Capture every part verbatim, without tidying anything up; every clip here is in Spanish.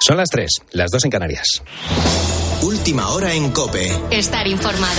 Son las tres, las dos en Canarias. Última hora en COPE. Estar informado.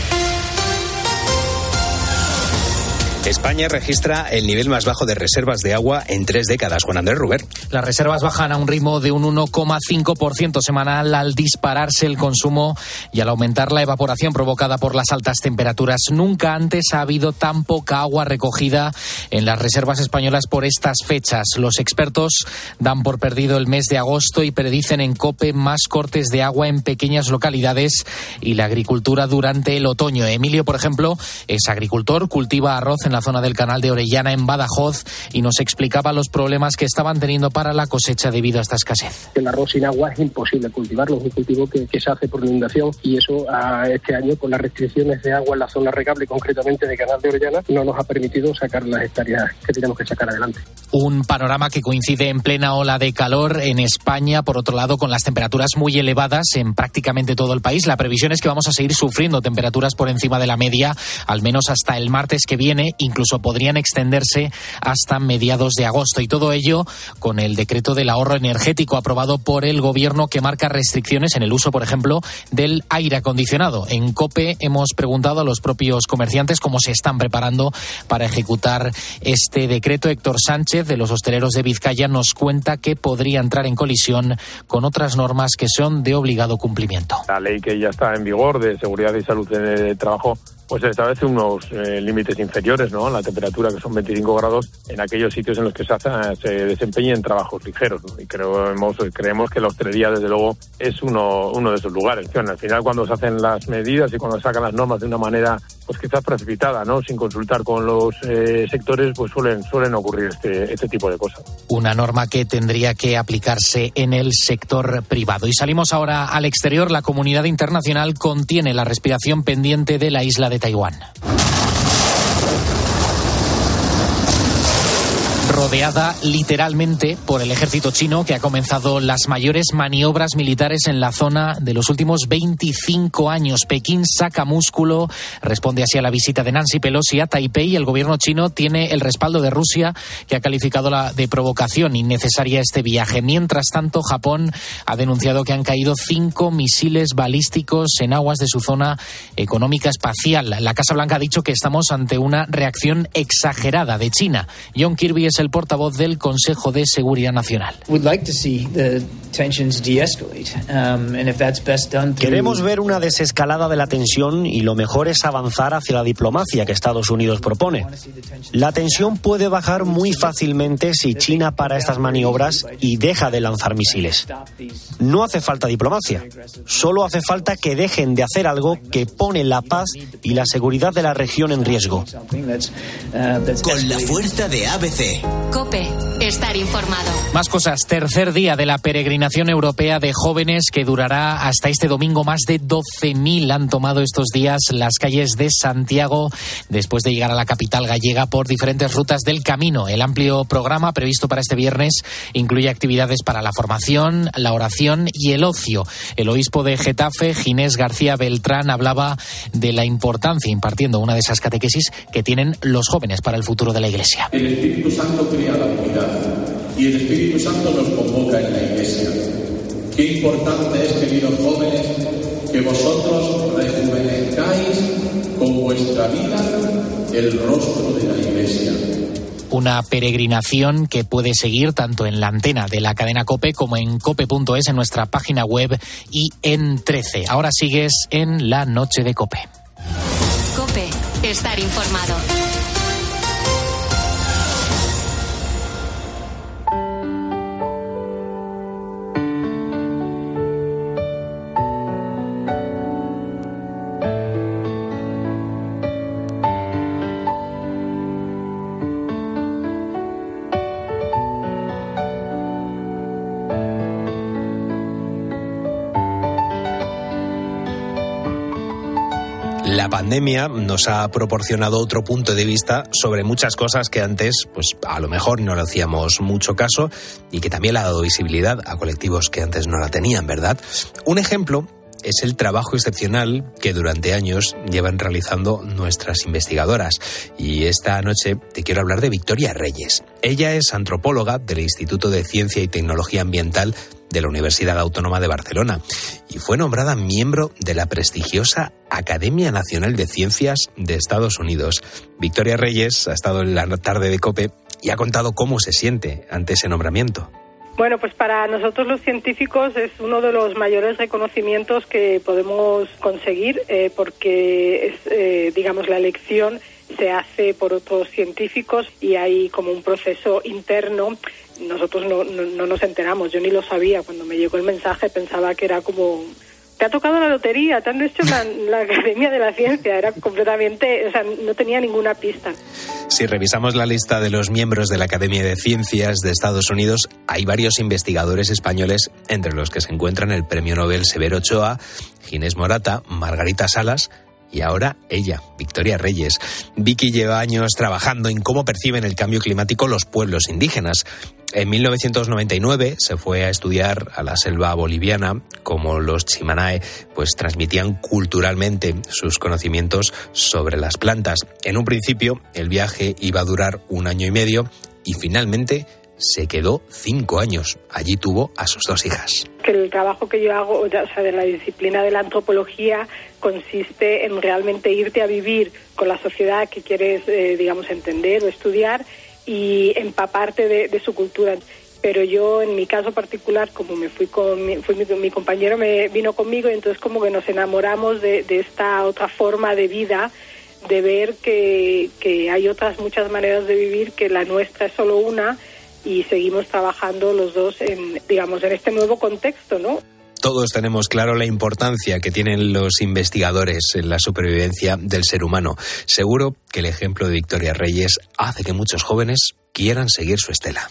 España registra el nivel más bajo de reservas de agua en tres décadas. Juan Andrés Ruber. Las reservas bajan a un ritmo de un uno coma cinco por ciento semanal al dispararse el consumo y al aumentar la evaporación provocada por las altas temperaturas. Nunca antes ha habido tan poca agua recogida en las reservas españolas por estas fechas. Los expertos dan por perdido el mes de agosto y predicen en COPE más cortes de agua en pequeñas localidades y la agricultura durante el otoño. Emilio, por ejemplo, es agricultor, cultiva arroz en la zona del Canal de Orellana, en Badajoz, y nos explicaba los problemas que estaban teniendo para la cosecha debido a esta escasez. El arroz sin agua es imposible cultivarlo, es un cultivo que, que se hace por inundación, y eso a este año, con las restricciones de agua en la zona regable, concretamente de Canal de Orellana, no nos ha permitido sacar las hectáreas que tenemos que sacar adelante. Un panorama que coincide en plena ola de calor en España, por otro lado, con las temperaturas muy elevadas en prácticamente todo el país. La previsión es que vamos a seguir sufriendo temperaturas por encima de la media, al menos hasta el martes que viene. Incluso podrían extenderse hasta mediados de agosto, y todo ello con el decreto del ahorro energético aprobado por el Gobierno, que marca restricciones en el uso, por ejemplo, del aire acondicionado. En COPE hemos preguntado a los propios comerciantes cómo se están preparando para ejecutar este decreto. Héctor Sánchez, de los hosteleros de Vizcaya, nos cuenta que podría entrar en colisión con otras normas que son de obligado cumplimiento. La ley que ya está en vigor de seguridad y salud en el trabajo pues establece unos eh, límites inferiores, ¿no? La temperatura, que son veinticinco grados, en aquellos sitios en los que se, hace, se desempeñen trabajos ligeros, ¿no? Y creemos, creemos que la hostelería, desde luego, es uno, uno de esos lugares. Al final, cuando se hacen las medidas y cuando se sacan las normas de una manera, pues quizás precipitada, ¿no? Sin consultar con los eh, sectores, pues suelen, suelen ocurrir este, este tipo de cosas. Una norma que tendría que aplicarse en el sector privado. Y salimos ahora al exterior. La comunidad internacional contiene la respiración pendiente de la isla de Taiwán. Rodeada literalmente por el ejército chino, que ha comenzado las mayores maniobras militares en la zona de los últimos veinticinco años. Pekín saca músculo, responde así a la visita de Nancy Pelosi a Taipei. El gobierno chino tiene el respaldo de Rusia, que ha calificado la de provocación innecesaria este viaje. Mientras tanto, Japón ha denunciado que han caído cinco misiles balísticos en aguas de su zona económica espacial. La Casa Blanca ha dicho que estamos ante una reacción exagerada de China. John Kirby es el portavoz del Consejo de Seguridad Nacional. Queremos ver una desescalada de la tensión, y lo mejor es avanzar hacia la diplomacia que Estados Unidos propone. La tensión puede bajar muy fácilmente si China para estas maniobras y deja de lanzar misiles. No hace falta diplomacia, solo hace falta que dejen de hacer algo que pone la paz y la seguridad de la región en riesgo. Con la fuerza de A B C. COPE, estar informado. Más cosas. Tercer día de la peregrinación europea de jóvenes, que durará hasta este domingo. Más de doce mil han tomado estos días las calles de Santiago después de llegar a la capital gallega por diferentes rutas del camino. El amplio programa previsto para este viernes incluye actividades para la formación, la oración y el ocio. El obispo de Getafe, Ginés García Beltrán, hablaba de la importancia, impartiendo una de esas catequesis que tienen los jóvenes para el futuro de la Iglesia. El Espíritu Santo crea la unidad y el Espíritu Santo nos convoca en la Iglesia. Qué importante es, queridos jóvenes, que vosotros rejuvenezcáis con vuestra vida el rostro de la Iglesia. Una peregrinación que puede seguir tanto en la antena de la cadena COPE como en cope punto es, en nuestra página web y en trece. Ahora sigues en la noche de COPE. COPE, estar informado. La pandemia nos ha proporcionado otro punto de vista sobre muchas cosas que antes, pues a lo mejor no le hacíamos mucho caso, y que también le ha dado visibilidad a colectivos que antes no la tenían, ¿verdad? Un ejemplo es el trabajo excepcional que durante años llevan realizando nuestras investigadoras. Y esta noche te quiero hablar de Victoria Reyes. Ella es antropóloga del Instituto de Ciencia y Tecnología Ambiental de la Universidad Autónoma de Barcelona y fue nombrada miembro de la prestigiosa Academia Nacional de Ciencias de Estados Unidos. Victoria Reyes ha estado en la tarde de COPE y ha contado cómo se siente ante ese nombramiento. Bueno, pues para nosotros los científicos es uno de los mayores reconocimientos que podemos conseguir eh, porque es, eh, digamos, la elección se hace por otros científicos y hay como un proceso interno. Nosotros no, no, no nos enteramos, yo ni lo sabía. Cuando me llegó el mensaje pensaba que era como... Te ha tocado la lotería, te han hecho la, la Academia de la Ciencia. Era completamente, o sea, no tenía ninguna pista. Si revisamos la lista de los miembros de la Academia de Ciencias de Estados Unidos, hay varios investigadores españoles, entre los que se encuentran el Premio Nobel Severo Ochoa, Ginés Morata, Margarita Salas y ahora ella, Victoria Reyes. Vicky lleva años trabajando en cómo perciben el cambio climático los pueblos indígenas. En mil novecientos noventa y nueve se fue a estudiar a la selva boliviana, como los Chimanae pues transmitían culturalmente sus conocimientos sobre las plantas. En un principio el viaje iba a durar un año y medio y finalmente se quedó cinco años. Allí tuvo a sus dos hijas. Que el trabajo que yo hago, o sea, de la disciplina de la antropología, consiste en realmente irte a vivir con la sociedad que quieres, eh, digamos, entender o estudiar y empaparte de, de su cultura. Pero yo, en mi caso particular, como me fui con mi, fui mi, mi compañero me vino conmigo, y entonces como que nos enamoramos de, de esta otra forma de vida, de ver que, que hay otras muchas maneras de vivir, que la nuestra es solo una, y seguimos trabajando los dos en, digamos, en este nuevo contexto, ¿no? Todos tenemos claro la importancia que tienen los investigadores en la supervivencia del ser humano. Seguro que el ejemplo de Victoria Reyes hace que muchos jóvenes quieran seguir su estela.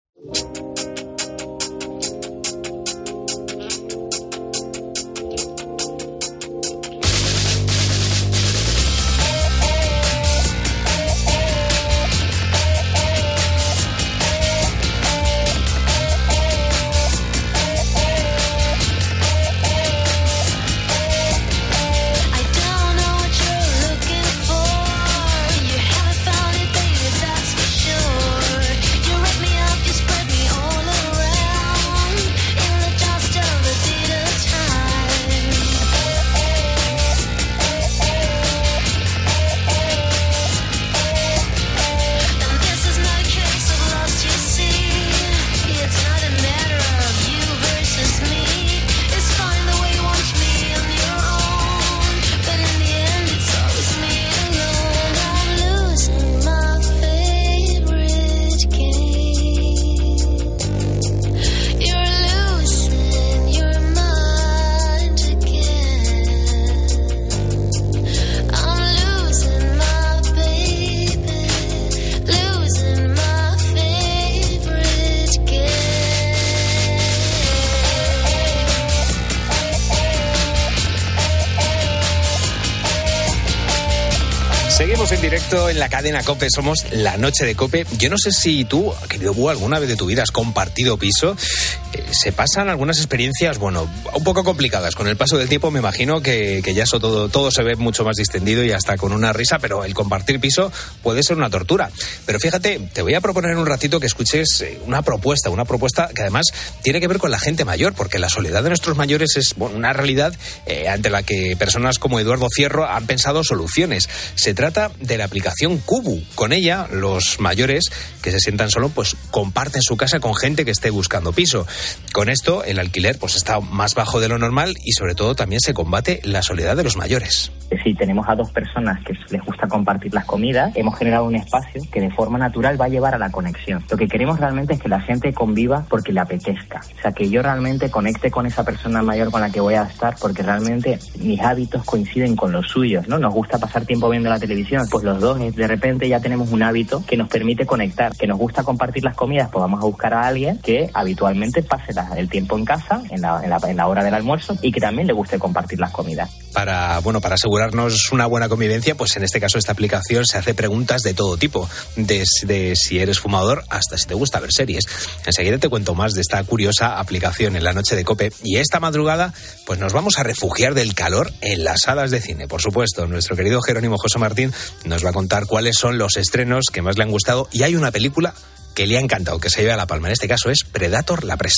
Seguimos en directo en la cadena COPE, somos la noche de COPE. Yo no sé si tú, querido Búho, alguna vez de tu vida has compartido piso. Eh, se pasan algunas experiencias, bueno, un poco complicadas. Con el paso del tiempo me imagino que, que ya eso todo, todo se ve mucho más distendido y hasta con una risa, pero el compartir piso puede ser una tortura. Pero fíjate, te voy a proponer en un ratito que escuches una propuesta, una propuesta que además tiene que ver con la gente mayor, porque la soledad de nuestros mayores es, bueno, una realidad eh, ante la que personas como Eduardo Fierro han pensado soluciones. Se trata de la aplicación Kubu. Con ella, los mayores que se sientan solos, pues comparten su casa con gente que esté buscando piso. Con esto, el alquiler pues está más bajo de lo normal y sobre todo también se combate la soledad de los mayores. Si tenemos a dos personas que les gusta compartir las comidas, hemos generado un espacio que de forma natural va a llevar a la conexión. Lo que queremos realmente es que la gente conviva porque le apetezca. O sea, que yo realmente conecte con esa persona mayor con la que voy a estar porque realmente mis hábitos coinciden con los suyos, ¿no? Nos gusta pasar tiempo viendo la televisión, pues los dos de repente ya tenemos un hábito que nos permite conectar. Que nos gusta compartir las comidas, pues vamos a buscar a alguien que habitualmente pase la, el tiempo en casa, en la, en, la, en la hora del almuerzo, y que también le guste compartir las comidas. Para, bueno, para asegurarnos una buena convivencia, pues en este caso esta aplicación se hace preguntas de todo tipo, desde si eres fumador hasta si te gusta ver series. Enseguida te cuento más de esta curiosa aplicación en la noche de COPE. Y esta madrugada, pues nos vamos a refugiar del calor en las salas de cine. Por supuesto, nuestro querido Jerónimo José Martín nos va a contar cuáles son los estrenos que más le han gustado, y hay una película que le ha encantado, que se lleva a la palma. En este caso es Predator, la presa.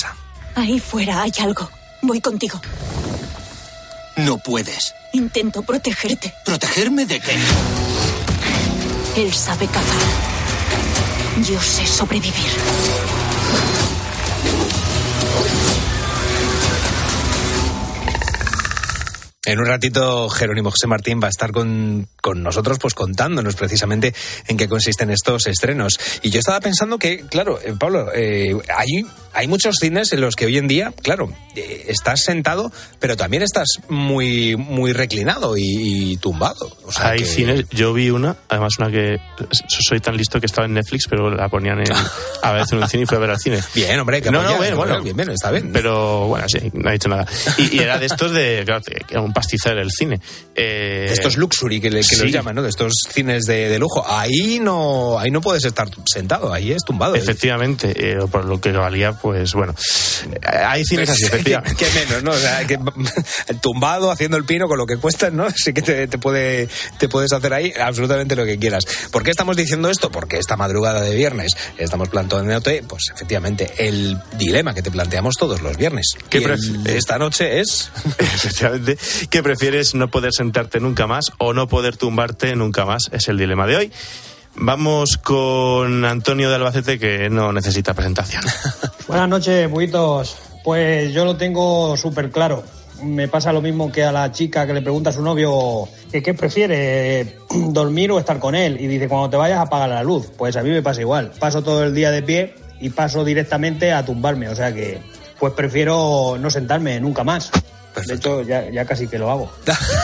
Ahí fuera hay algo. Voy contigo. No puedes. Intento protegerte. ¿Protegerme de qué? Él sabe cazar. Yo sé sobrevivir. En un ratito Jerónimo José Martín va a estar con, con nosotros pues contándonos precisamente en qué consisten estos estrenos. Y yo estaba pensando que, claro, eh, Pablo, eh, hay, hay muchos cines en los que hoy en día, claro, eh, estás sentado, pero también estás muy, muy reclinado y, y tumbado. O sea, hay que... cines, yo vi una, además una que soy tan listo que estaba en Netflix, pero la ponían en, a veces en un cine y fui a ver al cine. Bien, hombre, que no, apoyas, no, bueno, bueno, bien, bien, está bien. Pero bueno, sí, no ha dicho nada. Y, y era de estos de, claro, que era un pastizal el cine. Eh, de estos luxury que, le, que sí. los llaman, ¿no? De estos cines de, de lujo. Ahí no, ahí no puedes estar sentado, ahí es tumbado. Efectivamente, eh, por lo que valía, pues bueno. Hay cines así, efectivamente. ¿Qué menos, no? O sea, que tumbado, haciendo el pino con lo que cuesta, ¿no? Sí que te, te puede, te puedes hacer ahí absolutamente lo que quieras. ¿Por qué estamos diciendo esto? Porque esta madrugada de viernes estamos planteándote, pues efectivamente, el dilema que te planteamos todos los viernes. ¿Qué pref- esta noche es? Efectivamente, ¿qué prefieres, no poder sentarte nunca más o no poder tumbarte nunca más? Es el dilema de hoy. Vamos con Antonio de Albacete, que no necesita presentación. Buenas noches, buitos. Pues yo lo tengo súper claro. Me pasa lo mismo que a la chica que le pregunta a su novio que qué prefiere, dormir o estar con él. Y dice, cuando te vayas apaga la luz. Pues a mí me pasa igual. Paso todo el día de pie y paso directamente a tumbarme. O sea que pues prefiero no sentarme nunca más. Perfecto. De hecho, ya, ya casi que lo hago.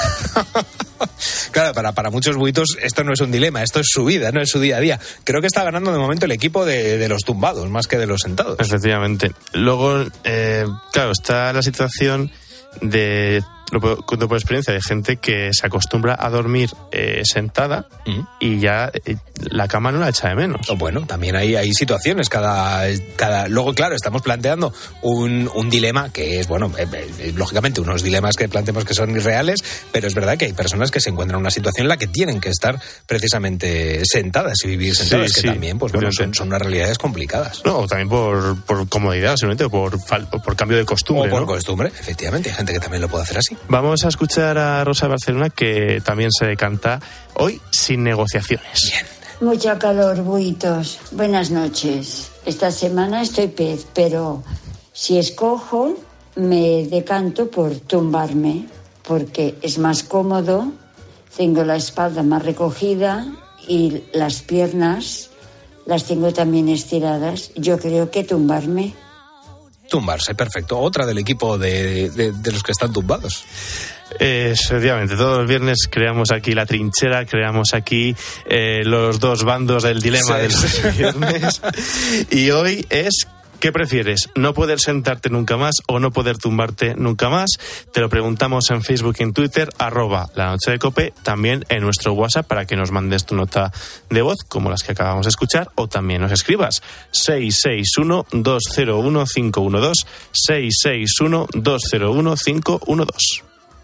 Claro, para, para muchos buitos esto no es un dilema, esto es su vida, no es su día a día. Creo que está ganando de momento el equipo de, de los tumbados, más que de los sentados. Efectivamente. Luego, eh, claro, está la situación de... Lo cuento por experiencia de gente que se acostumbra a dormir eh, sentada uh-huh. y ya eh, la cama no la echa de menos. Oh, bueno, también hay, hay situaciones. Cada, cada Luego, claro, estamos planteando un, un dilema que es, bueno, eh, eh, lógicamente unos dilemas que planteamos que son irreales, pero es verdad que hay personas que se encuentran en una situación en la que tienen que estar precisamente sentadas y vivir sentadas, sí, que sí, también, pues bueno, son, son unas realidades complicadas. No, o también por, por comodidad, simplemente, o por, o por cambio de costumbre. O por ¿no? costumbre, efectivamente, hay gente que también lo puede hacer así. Vamos a escuchar a Rosa Barcelona, que también se canta hoy sin negociaciones. Bien. Mucha calor, buitos. Buenas noches. Esta semana estoy pez, pero si escojo, me decanto por tumbarme, porque es más cómodo, tengo la espalda más recogida y las piernas las tengo también estiradas. Yo creo que tumbarme. Tumbarse, perfecto. Otra del equipo de, de, de los que están tumbados. Eh, efectivamente, todos los viernes creamos aquí la trinchera, creamos aquí eh, los dos bandos del dilema sí, de los sí. viernes. Y hoy es... ¿Qué prefieres? ¿No poder sentarte nunca más o no poder tumbarte nunca más? Te lo preguntamos en Facebook y en Twitter, arroba la noche de Cope, también en nuestro WhatsApp para que nos mandes tu nota de voz, como las que acabamos de escuchar, o también nos escribas seis seis uno, dos cero uno, cinco uno dos, seis seis uno, dos cero uno, cinco uno dos.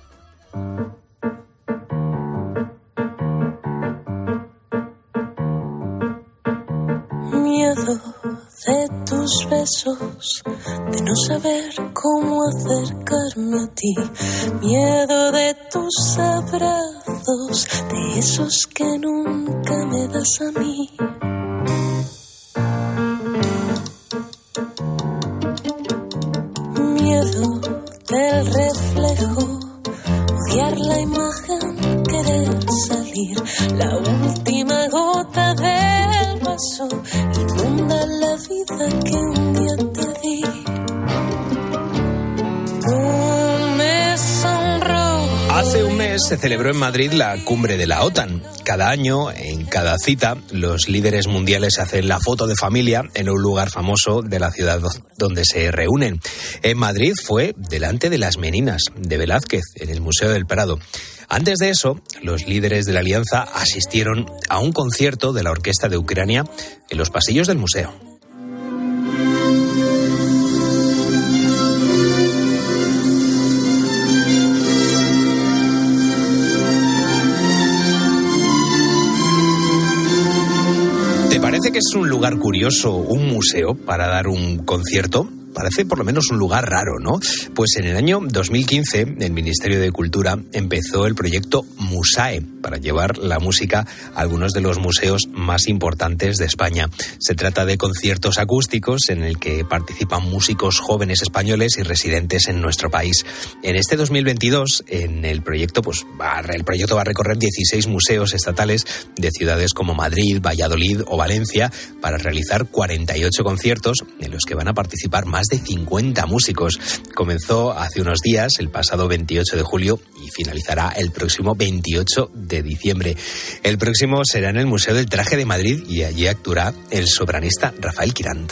Miedo de tus besos, de no saber cómo acercarme a ti. Miedo de tus abrazos, de esos que nunca me das a mí. Miedo del reflejo, odiar la imagen, querer salir. La última gota del vaso inunda la vida que un día te di. Un mes sonrojo. Hace un mes se celebró en Madrid la cumbre de la OTAN. Cada año, en cada cita, los líderes mundiales hacen la foto de familia en un lugar famoso de la ciudad donde se reúnen. En Madrid fue delante de las Meninas de Velázquez, en el Museo del Prado. Antes de eso, los líderes de la Alianza asistieron a un concierto de la Orquesta de Ucrania en los pasillos del museo. ¿Te parece que es un lugar curioso, un museo, para dar un concierto? parece por lo menos un lugar raro, ¿no? Pues en el año dos mil quince, el Ministerio de Cultura empezó el proyecto Musae para llevar la música a algunos de los museos más importantes de España. Se trata de conciertos acústicos en el que participan músicos jóvenes españoles y residentes en nuestro país. En este dos mil veintidós, en el proyecto, pues va, el proyecto va a recorrer dieciséis museos estatales de ciudades como Madrid, Valladolid o Valencia para realizar cuarenta y ocho conciertos en los que van a participar más de cincuenta músicos. Comenzó hace unos días, el pasado veintiocho de julio, y finalizará el próximo veintiocho de diciembre. El próximo será en el Museo del Traje de Madrid y allí actuará el sopranista Rafael Quirant.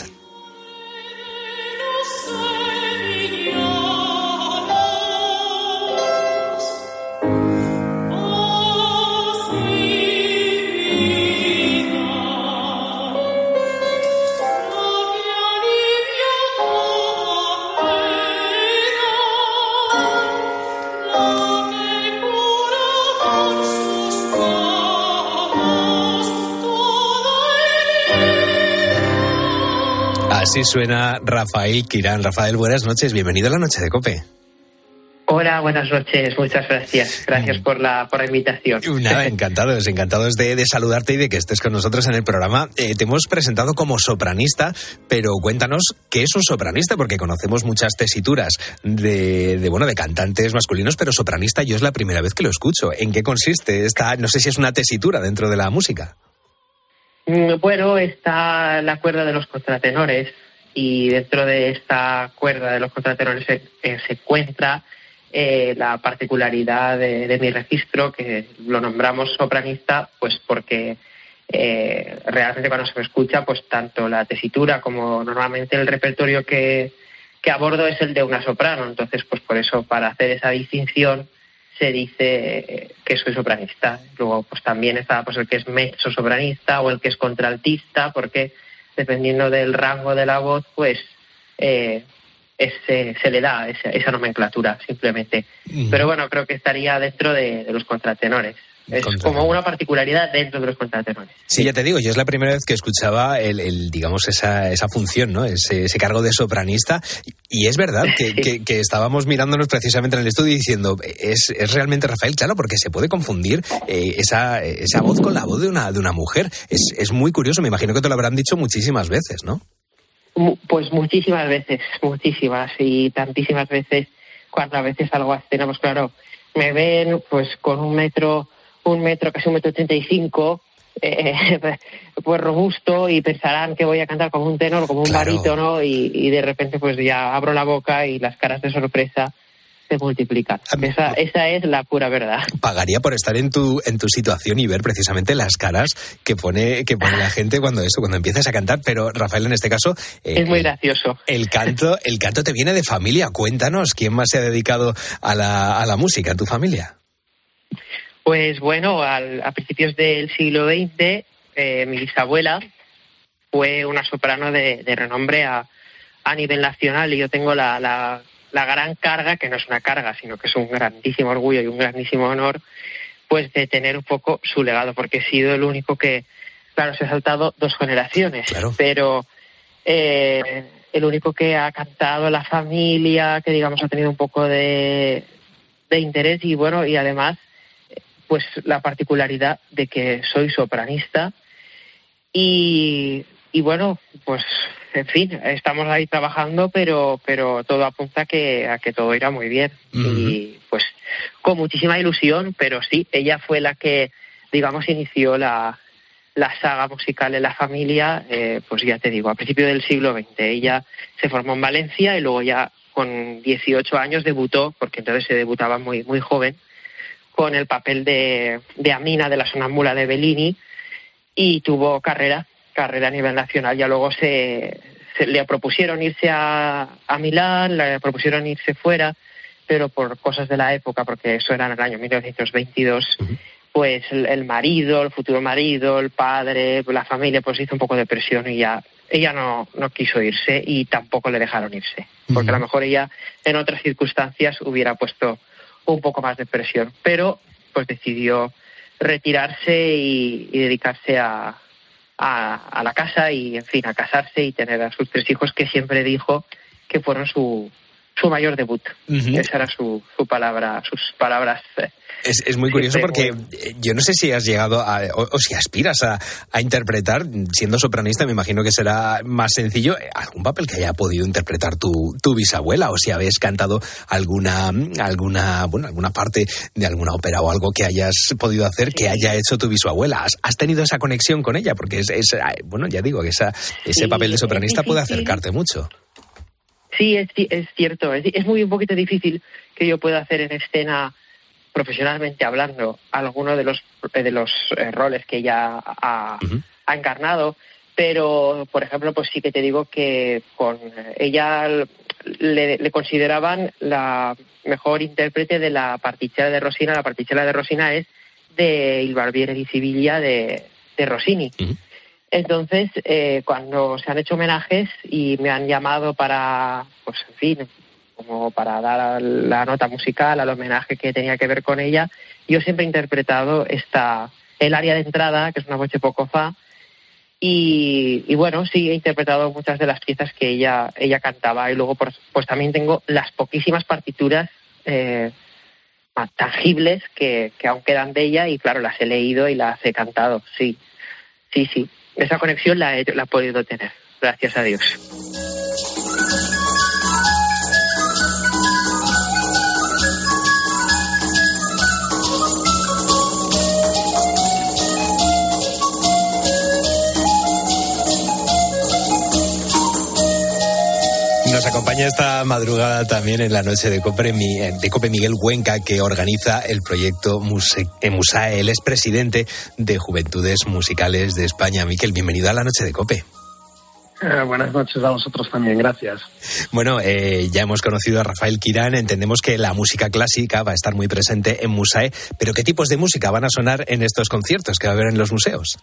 Así suena Rafael Quirant. Rafael, buenas noches, bienvenido a la Noche de COPE. Hola, buenas noches, muchas gracias. Gracias por la, por la invitación. Nada, encantados, encantados de, de saludarte y de que estés con nosotros en el programa. Eh, te hemos presentado como sopranista, pero cuéntanos qué es un sopranista, porque conocemos muchas tesituras de, de, bueno, de cantantes masculinos, pero sopranista yo es la primera vez que lo escucho. ¿En qué consiste esta, no sé si es una tesitura dentro de la música? Bueno, está la cuerda de los contratenores y dentro de esta cuerda de los contratenores se, eh, se encuentra eh, la particularidad de, de mi registro, que lo nombramos sopranista, pues porque eh, realmente cuando se me escucha, pues tanto la tesitura como normalmente el repertorio que, que abordo es el de una soprano. Entonces, pues por eso, para hacer esa distinción, se dice que soy sopranista. Luego, pues también está pues el que es mezzo sopranista o el que es contraltista, porque dependiendo del rango de la voz, pues eh, ese, se le da esa, esa nomenclatura, simplemente. Mm. Pero bueno, creo que estaría dentro de, de los contratenores. Es como una particularidad dentro de los contratenores. Sí, ya te digo, yo es la primera vez que escuchaba el, el digamos, esa, esa función, ¿no? Ese, ese cargo de sopranista. Y es verdad que, sí. que, que estábamos mirándonos precisamente en el estudio diciendo, es, es realmente Rafael, claro, porque se puede confundir eh, esa, esa voz con la voz de una, de una mujer. Es, es muy curioso, me imagino que te lo habrán dicho muchísimas veces, ¿no? Pues muchísimas veces, muchísimas, y tantísimas veces, cuando a veces algo así, pues claro, me ven pues con un metro... un metro, casi un metro ochenta y cinco, eh, pues robusto, y pensarán que voy a cantar como un tenor, como un claro. barítono, y, y de repente pues ya abro la boca y las caras de sorpresa se multiplican. Esa, esa es la pura verdad. Pagaría por estar en tu en tu situación y ver precisamente las caras que pone que pone la gente cuando eso, cuando empiezas a cantar. Pero Rafael, en este caso eh, es muy gracioso. El canto, el canto te viene de familia. Cuéntanos, ¿quién más se ha dedicado a la a la música en tu familia? Pues bueno, al, a principios del siglo veinte, eh, mi bisabuela fue una soprano de, de renombre a, a nivel nacional, y yo tengo la, la, la gran carga, que no es una carga, sino que es un grandísimo orgullo y un grandísimo honor, pues de tener un poco su legado, porque he sido el único que, claro, se ha saltado dos generaciones, claro. pero eh, el único que ha cantado la familia, que digamos ha tenido un poco de, de interés, y bueno, y además pues la particularidad de que soy sopranista y, y bueno, pues en fin, estamos ahí trabajando, pero pero todo apunta a que, a que todo irá muy bien. Uh-huh. Y pues con muchísima ilusión, pero sí, ella fue la que, digamos, inició la, la saga musical en la familia, eh, pues ya te digo, a principios del siglo veinte. Ella se formó en Valencia y luego ya con dieciocho años debutó, porque entonces se debutaba muy, muy joven, con el papel de, de Amina de la Sonambula de Bellini, y tuvo carrera, carrera a nivel nacional. Ya luego se, se le propusieron irse a, a Milán, le propusieron irse fuera, pero por cosas de la época, porque eso era en el año mil novecientos veintidós, uh-huh. pues el, el marido, el futuro marido, el padre, la familia, pues hizo un poco de presión y ya ella no, no quiso irse, y tampoco le dejaron irse, porque uh-huh. a lo mejor ella en otras circunstancias hubiera puesto un poco más de presión, pero pues decidió retirarse y, y dedicarse a, a, a la casa y, en fin, a casarse y tener a sus tres hijos, que siempre dijo que fueron su, su mayor debut. Uh-huh. Esa era su, su palabra, sus palabras. Eh, Es, es muy curioso porque yo no sé si has llegado a, o, o si aspiras a, a interpretar, siendo sopranista, me imagino que será más sencillo, algún papel que haya podido interpretar tu, tu bisabuela, o si habéis cantado alguna, alguna, bueno, alguna parte de alguna ópera o algo que hayas podido hacer sí. que haya hecho tu bisabuela. ¿Has, has tenido esa conexión con ella? Porque es, es bueno, ya digo que esa, ese sí, papel de sopranista puede acercarte mucho. Sí, es, es cierto. Es, es muy un poquito difícil que yo pueda hacer en escena, profesionalmente hablando, alguno de los de los eh, roles que ella ha, uh-huh. ha encarnado, pero por ejemplo pues sí que te digo que con ella le, le consideraban la mejor intérprete de la particella de Rosina. La particella de Rosina es de Il Barbiere di Siviglia de, de Rossini. Uh-huh. Entonces eh, cuando se han hecho homenajes y me han llamado para, pues en fin, como para dar la nota musical al homenaje que tenía que ver con ella, yo siempre he interpretado esta el aria de entrada, que es una voce poco fa, y, y bueno, sí, he interpretado muchas de las piezas que ella ella cantaba, y luego pues, pues también tengo las poquísimas partituras eh, tangibles que, que aún quedan de ella, y claro, las he leído y las he cantado, sí, sí, sí, esa conexión la he, la he podido tener, gracias a Dios. Nos acompaña esta madrugada también en la noche de Cope, de Cope Miguel Cuenca, que organiza el proyecto Muse, Musae. Él es presidente de Juventudes Musicales de España. Miquel, bienvenido a la noche de Cope. Eh, buenas noches a vosotros también, gracias. Bueno, eh, ya hemos conocido a Rafael Quirán, entendemos que la música clásica va a estar muy presente en Musae, pero ¿qué tipos de música van a sonar en estos conciertos que va a haber en los museos?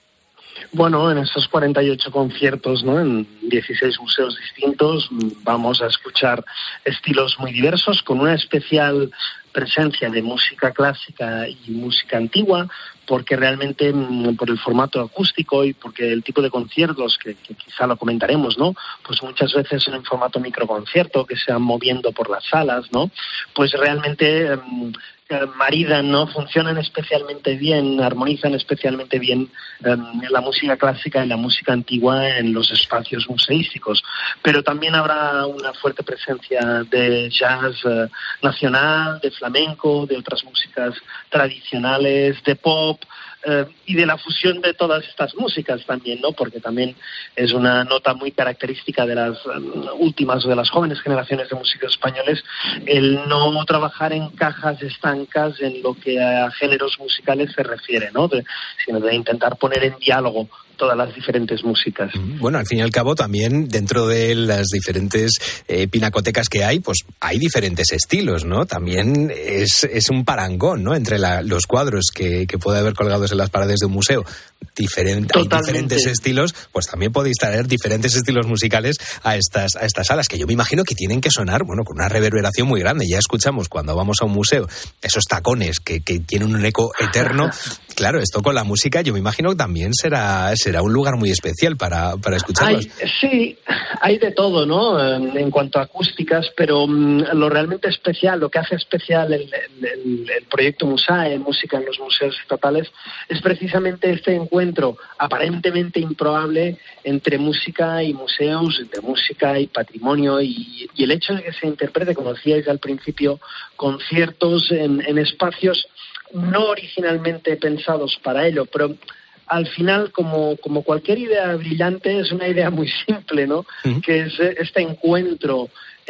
Bueno, en esos cuarenta y ocho conciertos, ¿no?, en dieciséis museos distintos, vamos a escuchar estilos muy diversos, con una especial presencia de música clásica y música antigua, porque realmente por el formato acústico y porque el tipo de conciertos, que, que quizá lo comentaremos, ¿no?, pues muchas veces en formato microconcierto que se van moviendo por las salas, ¿no?, pues realmente Um, maridan, ¿no?, funcionan especialmente bien, armonizan especialmente bien eh, la música clásica y la música antigua en los espacios museísticos. Pero también habrá una fuerte presencia de jazz eh, nacional, de flamenco, de otras músicas tradicionales, de pop, eh, y de la fusión de todas estas músicas también, ¿no?, porque también es una nota muy característica de las um, últimas o de las jóvenes generaciones de músicos españoles, el no trabajar en cajas estancas en lo que a géneros musicales se refiere, ¿no?, de, sino de intentar poner en diálogo todas las diferentes músicas. Bueno, al fin y al cabo también dentro de las diferentes eh, pinacotecas que hay, pues hay diferentes estilos, ¿no? También es, es un parangón, ¿no?, entre la, los cuadros que, que puede haber colgados en las paredes de un museo. Diferente, hay diferentes estilos, pues también podéis traer diferentes estilos musicales a estas, a estas salas, que yo me imagino que tienen que sonar, bueno, con una reverberación muy grande. Ya escuchamos cuando vamos a un museo esos tacones que, que tienen un eco eterno. Claro, esto con la música yo me imagino que también será, será un lugar muy especial para, para escucharlos. Hay, sí, hay de todo, ¿no?, en, en cuanto a acústicas, pero um, lo realmente especial, lo que hace especial el, el, el proyecto Musae, Música en los Museos Estatales, es precisamente este encuentro aparentemente improbable entre música y museos, entre música y patrimonio, y, y el hecho de que se interprete, como decíais al principio, conciertos en, en espacios no originalmente pensados para ello, pero al final, como, como cualquier idea brillante, es una idea muy simple, ¿no?, uh-huh. que es este encuentro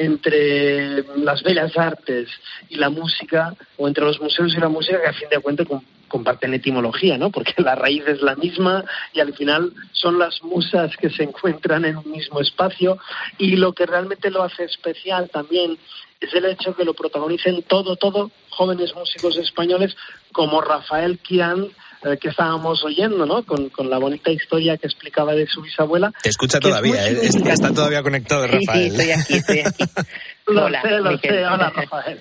entre las bellas artes y la música, o entre los museos y la música, que a fin de cuentas comparten etimología, ¿no?, porque la raíz es la misma y al final son las musas que se encuentran en un mismo espacio, y lo que realmente lo hace especial también es el hecho que lo protagonicen todo, todo jóvenes músicos españoles como Rafael Quirán, eh, que estábamos oyendo, ¿no?, con, con la bonita historia que explicaba de su bisabuela. Te escucha todavía, ¿eh? Está todavía conectado, Rafael. Sí, sí, estoy aquí, estoy aquí. Lo Hola, sé, lo Miquel. sé. Hola, Rafael.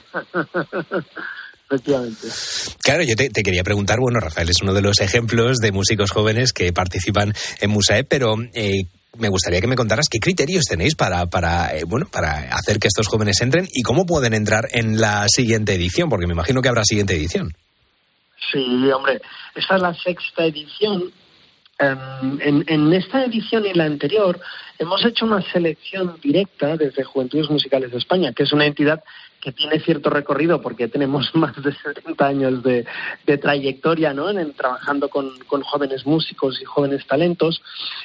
Efectivamente. Claro, yo te, te quería preguntar, bueno, Rafael es uno de los ejemplos de músicos jóvenes que participan en Musae, pero eh, me gustaría que me contaras qué criterios tenéis para, para, eh, bueno, para hacer que estos jóvenes entren y cómo pueden entrar en la siguiente edición, porque me imagino que habrá siguiente edición. Sí, hombre, esta es la sexta edición. Um, en, en esta edición y la anterior hemos hecho una selección directa desde Juventudes Musicales de España, que es una entidad que tiene cierto recorrido porque tenemos más de setenta años de, de trayectoria, ¿no?, en, en trabajando con, con jóvenes músicos y jóvenes talentos,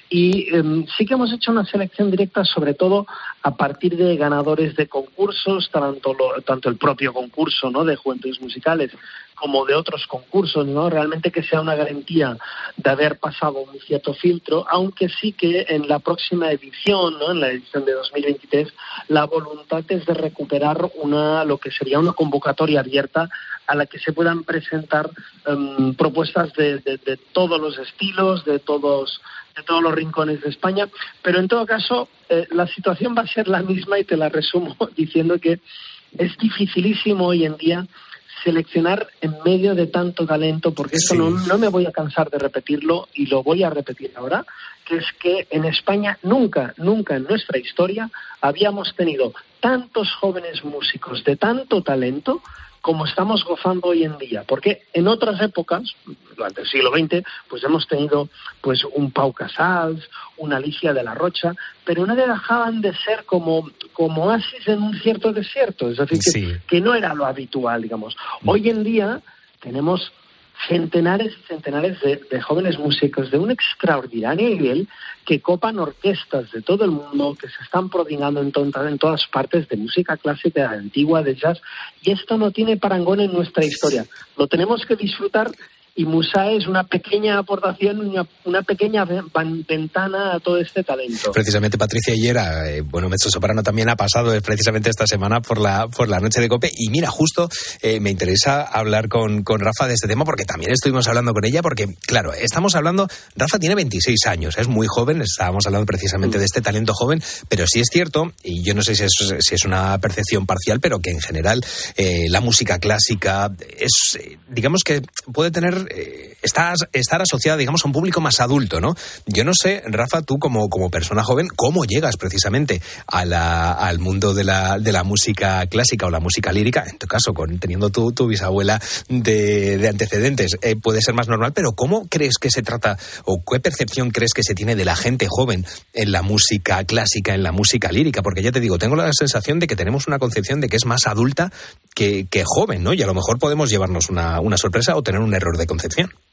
y um, sí que hemos hecho una selección directa sobre todo a partir de ganadores de concursos, tanto, lo, tanto el propio concurso, ¿no?, de Juventudes Musicales como de otros concursos, ¿no? Realmente que sea una garantía de haber pasado un cierto filtro, aunque sí que en la próxima edición, ¿no?, en la edición de dos mil veintitrés, la voluntad es de recuperar una lo que sería una convocatoria abierta a la que se puedan presentar um, propuestas de, de, de todos los estilos, de todos de todos los rincones de España, pero en todo caso eh, la situación va a ser la misma y te la resumo diciendo que es dificilísimo hoy en día seleccionar en medio de tanto talento, porque esto sí. no, no me voy a cansar de repetirlo y lo voy a repetir ahora, que es que en España nunca, nunca en nuestra historia habíamos tenido tantos jóvenes músicos de tanto talento como estamos gozando hoy en día, porque en otras épocas, durante el siglo veinte, pues hemos tenido pues un Pau Casals, una Alicia de la Rocha, pero no dejaban de ser como, como oasis en un cierto desierto, es decir, que, sí. que no era lo habitual, digamos. Hoy en día tenemos centenares y centenares de, de jóvenes músicos de un extraordinario nivel que copan orquestas de todo el mundo, que se están prodigando en, to- en todas partes de música clásica, antigua, de jazz, y esto no tiene parangón en nuestra historia. Lo tenemos que disfrutar y Musa es una pequeña aportación, una, una pequeña van, ventana a todo este talento. Precisamente Patricia Higuera, eh, bueno, mezzosoprano también ha pasado eh, precisamente esta semana por la por la noche de COPE, y mira, justo eh, me interesa hablar con, con Rafa de este tema porque también estuvimos hablando con ella, porque claro, estamos hablando, Rafa tiene veintiséis años, es muy joven, estábamos hablando precisamente de este talento joven, pero sí es cierto, y yo no sé si es, si es una percepción parcial, pero que en general eh, la música clásica es, digamos que puede tener Estar, estar asociada, digamos, a un público más adulto, ¿no? Yo no sé, Rafa, tú como, como persona joven, ¿cómo llegas precisamente a la, al mundo de la, de la música clásica o la música lírica? En tu caso, con, teniendo tu, tu bisabuela de, de antecedentes, eh, puede ser más normal, pero ¿cómo crees que se trata o qué percepción crees que se tiene de la gente joven en la música clásica, en la música lírica? Porque ya te digo, tengo la sensación de que tenemos una concepción de que es más adulta que, que joven, ¿no? Y a lo mejor podemos llevarnos una, una sorpresa o tener un error de concepción.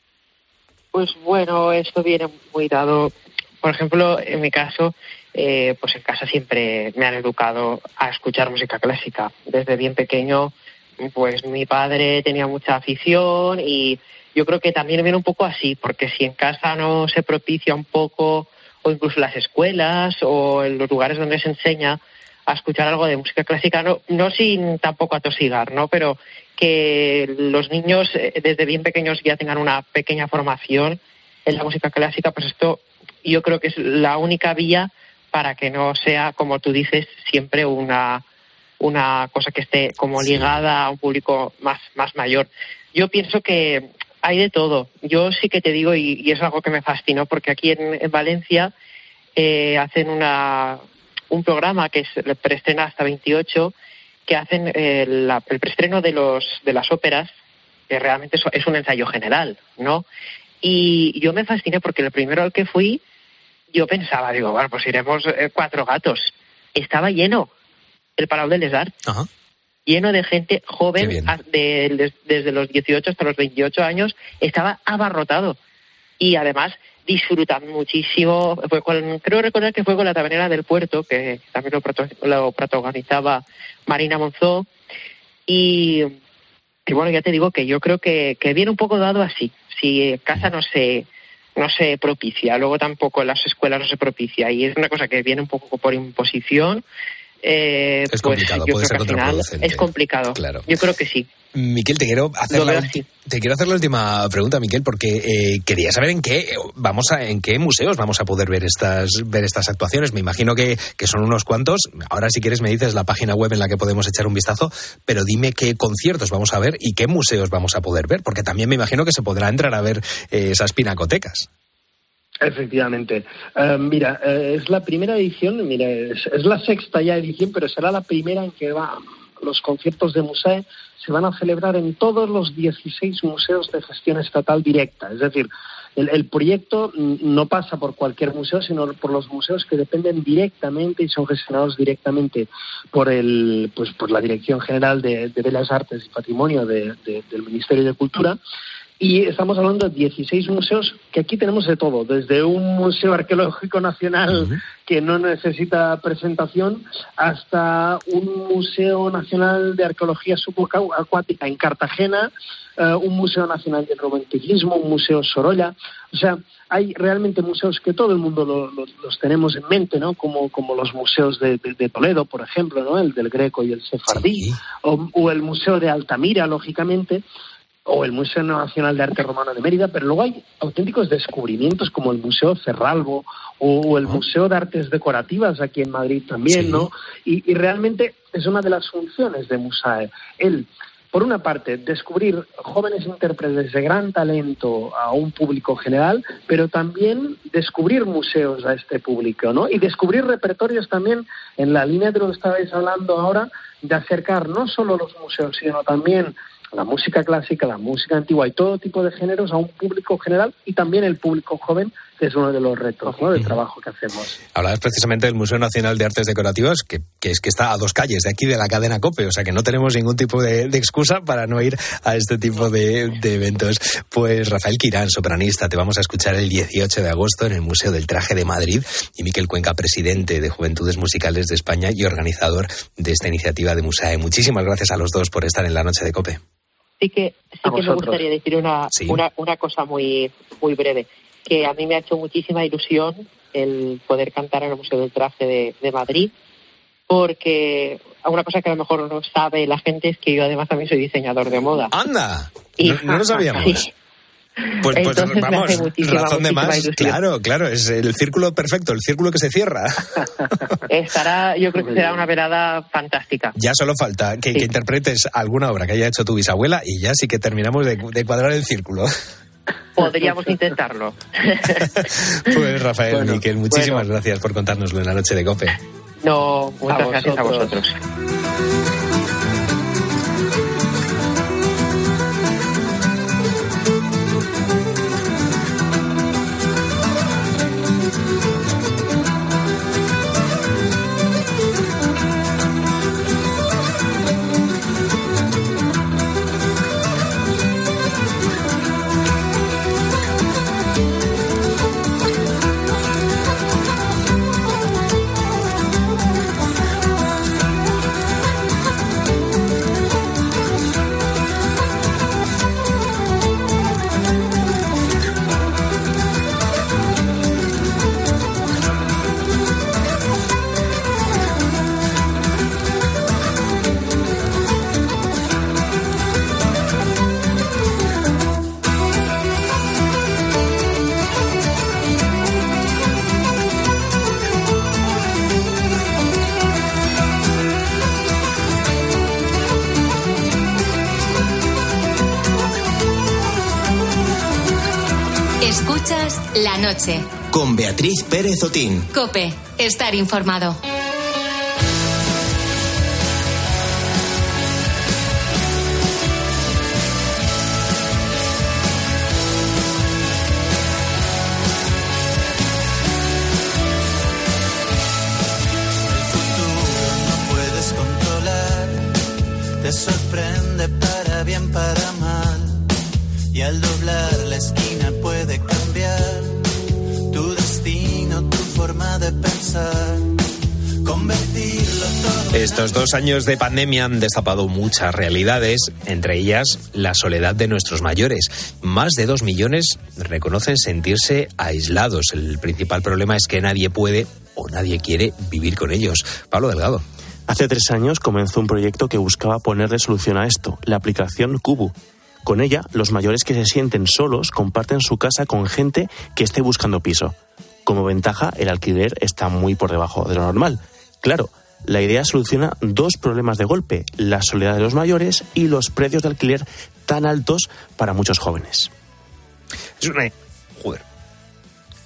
Pues bueno, esto viene muy dado, por ejemplo, en mi caso, eh, pues en casa siempre me han educado a escuchar música clásica. Desde bien pequeño, pues mi padre tenía mucha afición y yo creo que también viene un poco así, porque si en casa no se propicia un poco, o incluso las escuelas o en los lugares donde se enseña a escuchar algo de música clásica, no, no sin tampoco atosigar, ¿no? Pero que los niños desde bien pequeños ya tengan una pequeña formación en la música clásica, pues esto yo creo que es la única vía para que no sea, como tú dices, siempre una una cosa que esté como ligada a un público más, más mayor. Yo pienso que hay de todo. Yo sí que te digo, y, y es algo que me fascinó, porque aquí en, en Valencia eh, hacen una un programa que es el preestrena hasta veintiocho, que hacen eh, la, el preestreno de los de las óperas, que realmente es un ensayo general, ¿no? Y yo me fasciné porque el primero al que fui, yo pensaba, digo, bueno, pues iremos eh, cuatro gatos. Estaba lleno el Palau de les Arts, Ajá. lleno de gente joven, a, de, de, desde los dieciocho hasta los veintiocho años, estaba abarrotado. Y además disfrutan muchísimo. Fue con, creo recordar que fue con La Tabernera del Puerto, que también lo, lo protagonizaba Marina Monzó. Y, y bueno, ya te digo que yo creo que, que viene un poco dado así. Si en casa no se, no se propicia, luego tampoco en las escuelas no se propicia, y es una cosa que viene un poco por imposición, eh, es pues complicado, yo puede creo ser que al final contraproducente. Es complicado, claro. Yo creo que sí. Miquel, te quiero hacer la, te quiero hacer la última pregunta, Miquel, porque eh, quería saber en qué vamos a, en qué museos vamos a poder ver estas ver estas actuaciones. Me imagino que, que son unos cuantos. Ahora, si quieres, me dices la página web en la que podemos echar un vistazo, pero dime qué conciertos vamos a ver y qué museos vamos a poder ver, porque también me imagino que se podrá entrar a ver eh, esas pinacotecas. Efectivamente. Uh, mira, uh, es la primera edición, mira, es, es la sexta ya edición, pero será la primera en que va, los conciertos de Musae se van a celebrar en todos los dieciséis museos de gestión estatal directa. Es decir, el, el proyecto no pasa por cualquier museo, sino por los museos que dependen directamente y son gestionados directamente por el, pues, por la Dirección General de, de Bellas Artes y Patrimonio de, de, del Ministerio de Cultura. Y estamos hablando de dieciséis museos, que aquí tenemos de todo, desde un museo arqueológico nacional uh-huh. que no necesita presentación, hasta un museo nacional de arqueología subacuática en Cartagena, uh, un museo nacional de romanticismo, un museo Sorolla. O sea, hay realmente museos que todo el mundo lo, lo, los tenemos en mente, ¿no? Como, como los museos de, de, de Toledo, por ejemplo, ¿no? El del Greco y el Sefardí, sí. o, o el museo de Altamira, lógicamente, o el Museo Nacional de Arte Romano de Mérida, pero luego hay auténticos descubrimientos como el Museo Cerralbo o el Museo de Artes Decorativas aquí en Madrid también, sí. ¿no? Y, y realmente es una de las funciones de Musae. El, por una parte, descubrir jóvenes intérpretes de gran talento a un público general, pero también descubrir museos a este público, ¿no? Y descubrir repertorios también en la línea de lo que estabais hablando ahora, de acercar no solo los museos, sino también la música clásica, la música antigua y todo tipo de géneros a un público general y también el público joven, que es uno de los retos, ¿no?, del trabajo que hacemos. Hablabas precisamente del Museo Nacional de Artes Decorativas, que, que es que está a dos calles de aquí de la cadena COPE, o sea que no tenemos ningún tipo de, de excusa para no ir a este tipo de, de eventos. Pues Rafael Quirán, sopranista, te vamos a escuchar el dieciocho de agosto en el Museo del Traje de Madrid, y Miquel Cuenca, presidente de Juventudes Musicales de España y organizador de esta iniciativa de Musae. Muchísimas gracias a los dos por estar en la noche de COPE. Sí que, sí que me gustaría decir una, ¿Sí? una, una cosa muy, muy breve, que a mí me ha hecho muchísima ilusión el poder cantar en el Museo del Traje de, de Madrid, porque una cosa que a lo mejor no sabe la gente es que yo además también soy diseñador de moda. ¡Anda! Y, no, no lo sabíamos. Sí. Pues, pues Entonces, vamos, muchísima, razón de más, ilusión. claro, claro, es el círculo perfecto, el círculo que se cierra. Estará, yo creo que será una velada fantástica. Ya solo falta que, sí. que interpretes alguna obra que haya hecho tu bisabuela y ya sí que terminamos de, de cuadrar el círculo. Podríamos intentarlo. Pues Rafael, bueno, Miquel, muchísimas bueno. gracias por contárnoslo en la noche de COPE. No, muchas a gracias vosotros. a vosotros. Escuchas La Noche. Con Beatriz Pérez Otín. COPE. Estar informado. No puedes controlar, te sorprende para bien, para mal. Y al doblar la esquina puede cambiar tu destino, tu forma de pensar, convertirlo todo. Estos dos años de pandemia han destapado muchas realidades, entre ellas la soledad de nuestros mayores. Más de dos millones reconocen sentirse aislados. El principal problema es que nadie puede o nadie quiere vivir con ellos. Pablo Delgado. Hace tres años comenzó un proyecto que buscaba ponerle solución a esto, la aplicación Kubu. Con ella, los mayores que se sienten solos comparten su casa con gente que esté buscando piso. Como ventaja, el alquiler está muy por debajo de lo normal. Claro, la idea soluciona dos problemas de golpe: la soledad de los mayores y los precios de alquiler tan altos para muchos jóvenes. Es una... Joder.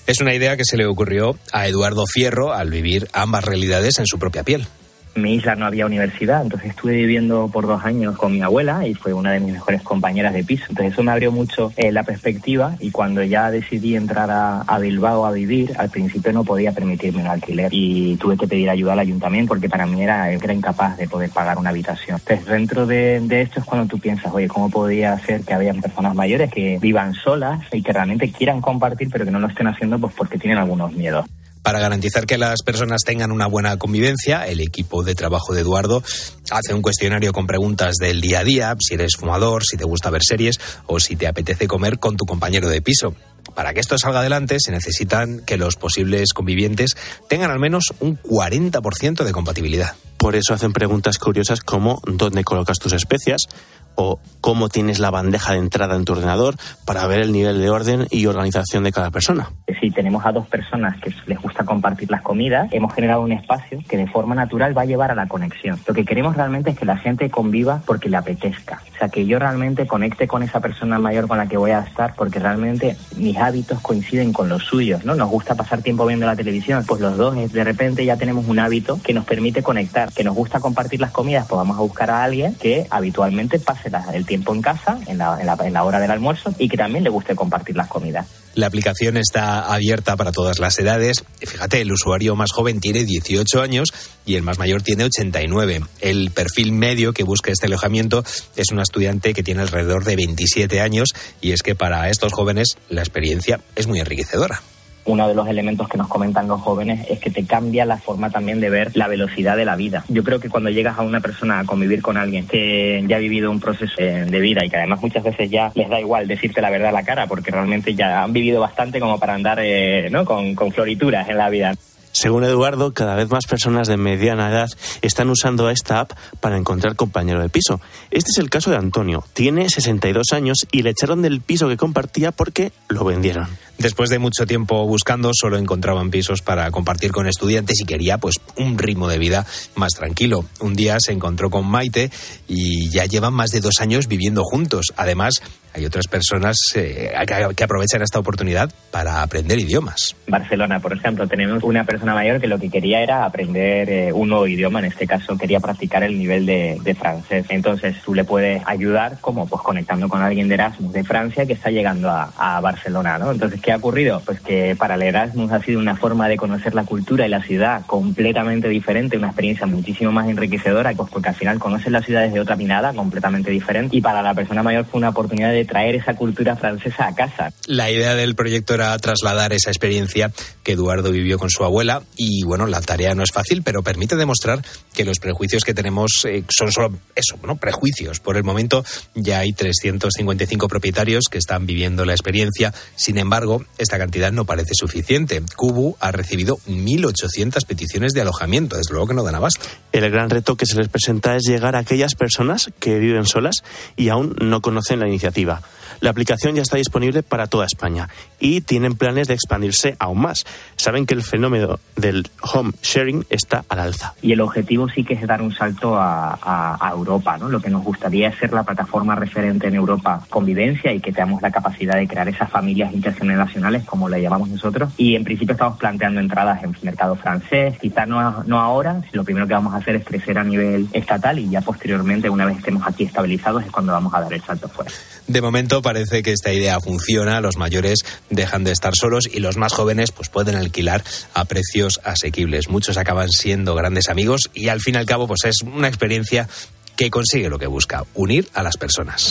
Es una idea que se le ocurrió a Eduardo Fierro al vivir ambas realidades en su propia piel. En mi isla no había universidad, entonces estuve viviendo por dos años con mi abuela y fue una de mis mejores compañeras de piso. Entonces eso me abrió mucho eh, la perspectiva, y cuando ya decidí entrar a, a Bilbao a vivir, al principio no podía permitirme un alquiler y tuve que pedir ayuda al ayuntamiento porque para mí era, era incapaz de poder pagar una habitación. Entonces dentro de, de esto es cuando tú piensas, oye, ¿cómo podría ser que habían personas mayores que vivan solas y que realmente quieran compartir pero que no lo estén haciendo pues porque tienen algunos miedos? Para garantizar que las personas tengan una buena convivencia, el equipo de trabajo de Eduardo hace un cuestionario con preguntas del día a día, si eres fumador, si te gusta ver series o si te apetece comer con tu compañero de piso. Para que esto salga adelante se necesitan que los posibles convivientes tengan al menos un cuarenta por ciento de compatibilidad. Por eso hacen preguntas curiosas como ¿dónde colocas tus especias? O cómo tienes la bandeja de entrada en tu ordenador, para ver el nivel de orden y organización de cada persona. Si tenemos a dos personas que les gusta compartir las comidas, hemos generado un espacio que de forma natural va a llevar a la conexión. Lo que queremos realmente es que la gente conviva porque le apetezca. O sea, que yo realmente conecte con esa persona mayor con la que voy a estar porque realmente mis hábitos coinciden con los suyos, ¿no? Nos gusta pasar tiempo viendo la televisión, pues los dos de repente ya tenemos un hábito que nos permite conectar. Que nos gusta compartir las comidas, pues vamos a buscar a alguien que habitualmente pase el tiempo en casa, en la, en, la, en la hora del almuerzo, y que también le guste compartir las comidas. La aplicación está abierta para todas las edades. Fíjate, el usuario más joven tiene dieciocho años y el más mayor tiene ochenta y nueve. El perfil medio que busca este alojamiento es una estudiante que tiene alrededor de veintisiete años, y es que para estos jóvenes la experiencia es muy enriquecedora. Uno de los elementos que nos comentan los jóvenes es que te cambia la forma también de ver la velocidad de la vida. Yo creo que cuando llegas a una persona a convivir con alguien que ya ha vivido un proceso de vida y que además muchas veces ya les da igual decirte la verdad a la cara porque realmente ya han vivido bastante como para andar eh, ¿no? con, con florituras en la vida. Según Eduardo, cada vez más personas de mediana edad están usando esta app para encontrar compañero de piso. Este es el caso de Antonio. Tiene sesenta y dos años y le echaron del piso que compartía porque lo vendieron. Después de mucho tiempo buscando, solo encontraban pisos para compartir con estudiantes y quería pues un ritmo de vida más tranquilo. Un día se encontró con Maite y ya llevan más de dos años viviendo juntos. Además, hay otras personas eh, que aprovechan esta oportunidad para aprender idiomas. En Barcelona, por ejemplo, tenemos una persona mayor que lo que quería era aprender eh, un nuevo idioma. En este caso, quería practicar el nivel de, de francés. Entonces, tú le puedes ayudar como pues conectando con alguien de Erasmus de Francia que está llegando a, a Barcelona, ¿no? Entonces, ¿qué ha ocurrido? Pues que para el Erasmus ha sido una forma de conocer la cultura y la ciudad completamente diferente, una experiencia muchísimo más enriquecedora, pues porque al final conoces la ciudad desde otra mirada completamente diferente, y para la persona mayor fue una oportunidad de traer esa cultura francesa a casa. La idea del proyecto era trasladar esa experiencia que Eduardo vivió con su abuela y, bueno, la tarea no es fácil, pero permite demostrar que los prejuicios que tenemos eh, son solo eso, ¿no? Prejuicios. Por el momento ya hay trescientos cincuenta y cinco propietarios que están viviendo la experiencia. Sin embargo, esta cantidad no parece suficiente. Kubu ha recibido mil ochocientas peticiones de alojamiento, desde luego que no dan abasto. El gran reto que se les presenta es llegar a aquellas personas que viven solas y aún no conocen la iniciativa. La aplicación ya está disponible para toda España y tienen planes de expandirse aún más. Saben que el fenómeno del home sharing está al alza. Y el objetivo sí que es dar un salto a, a, a Europa, ¿no? Lo que nos gustaría es ser la plataforma referente en Europa convivencia y que tengamos la capacidad de crear esas familias intergeneracionales, como le llamamos nosotros. Y en principio estamos planteando entradas en el mercado francés, quizás no, no ahora. Lo primero que vamos a hacer es crecer a nivel estatal y ya posteriormente, una vez estemos aquí estabilizados, es cuando vamos a dar el salto fuera. De momento parece que esta idea funciona, los mayores dejan de estar solos y los más jóvenes pues pueden alquilar a precios asequibles. Muchos acaban siendo grandes amigos y al fin y al cabo pues es una experiencia que consigue lo que busca, unir a las personas.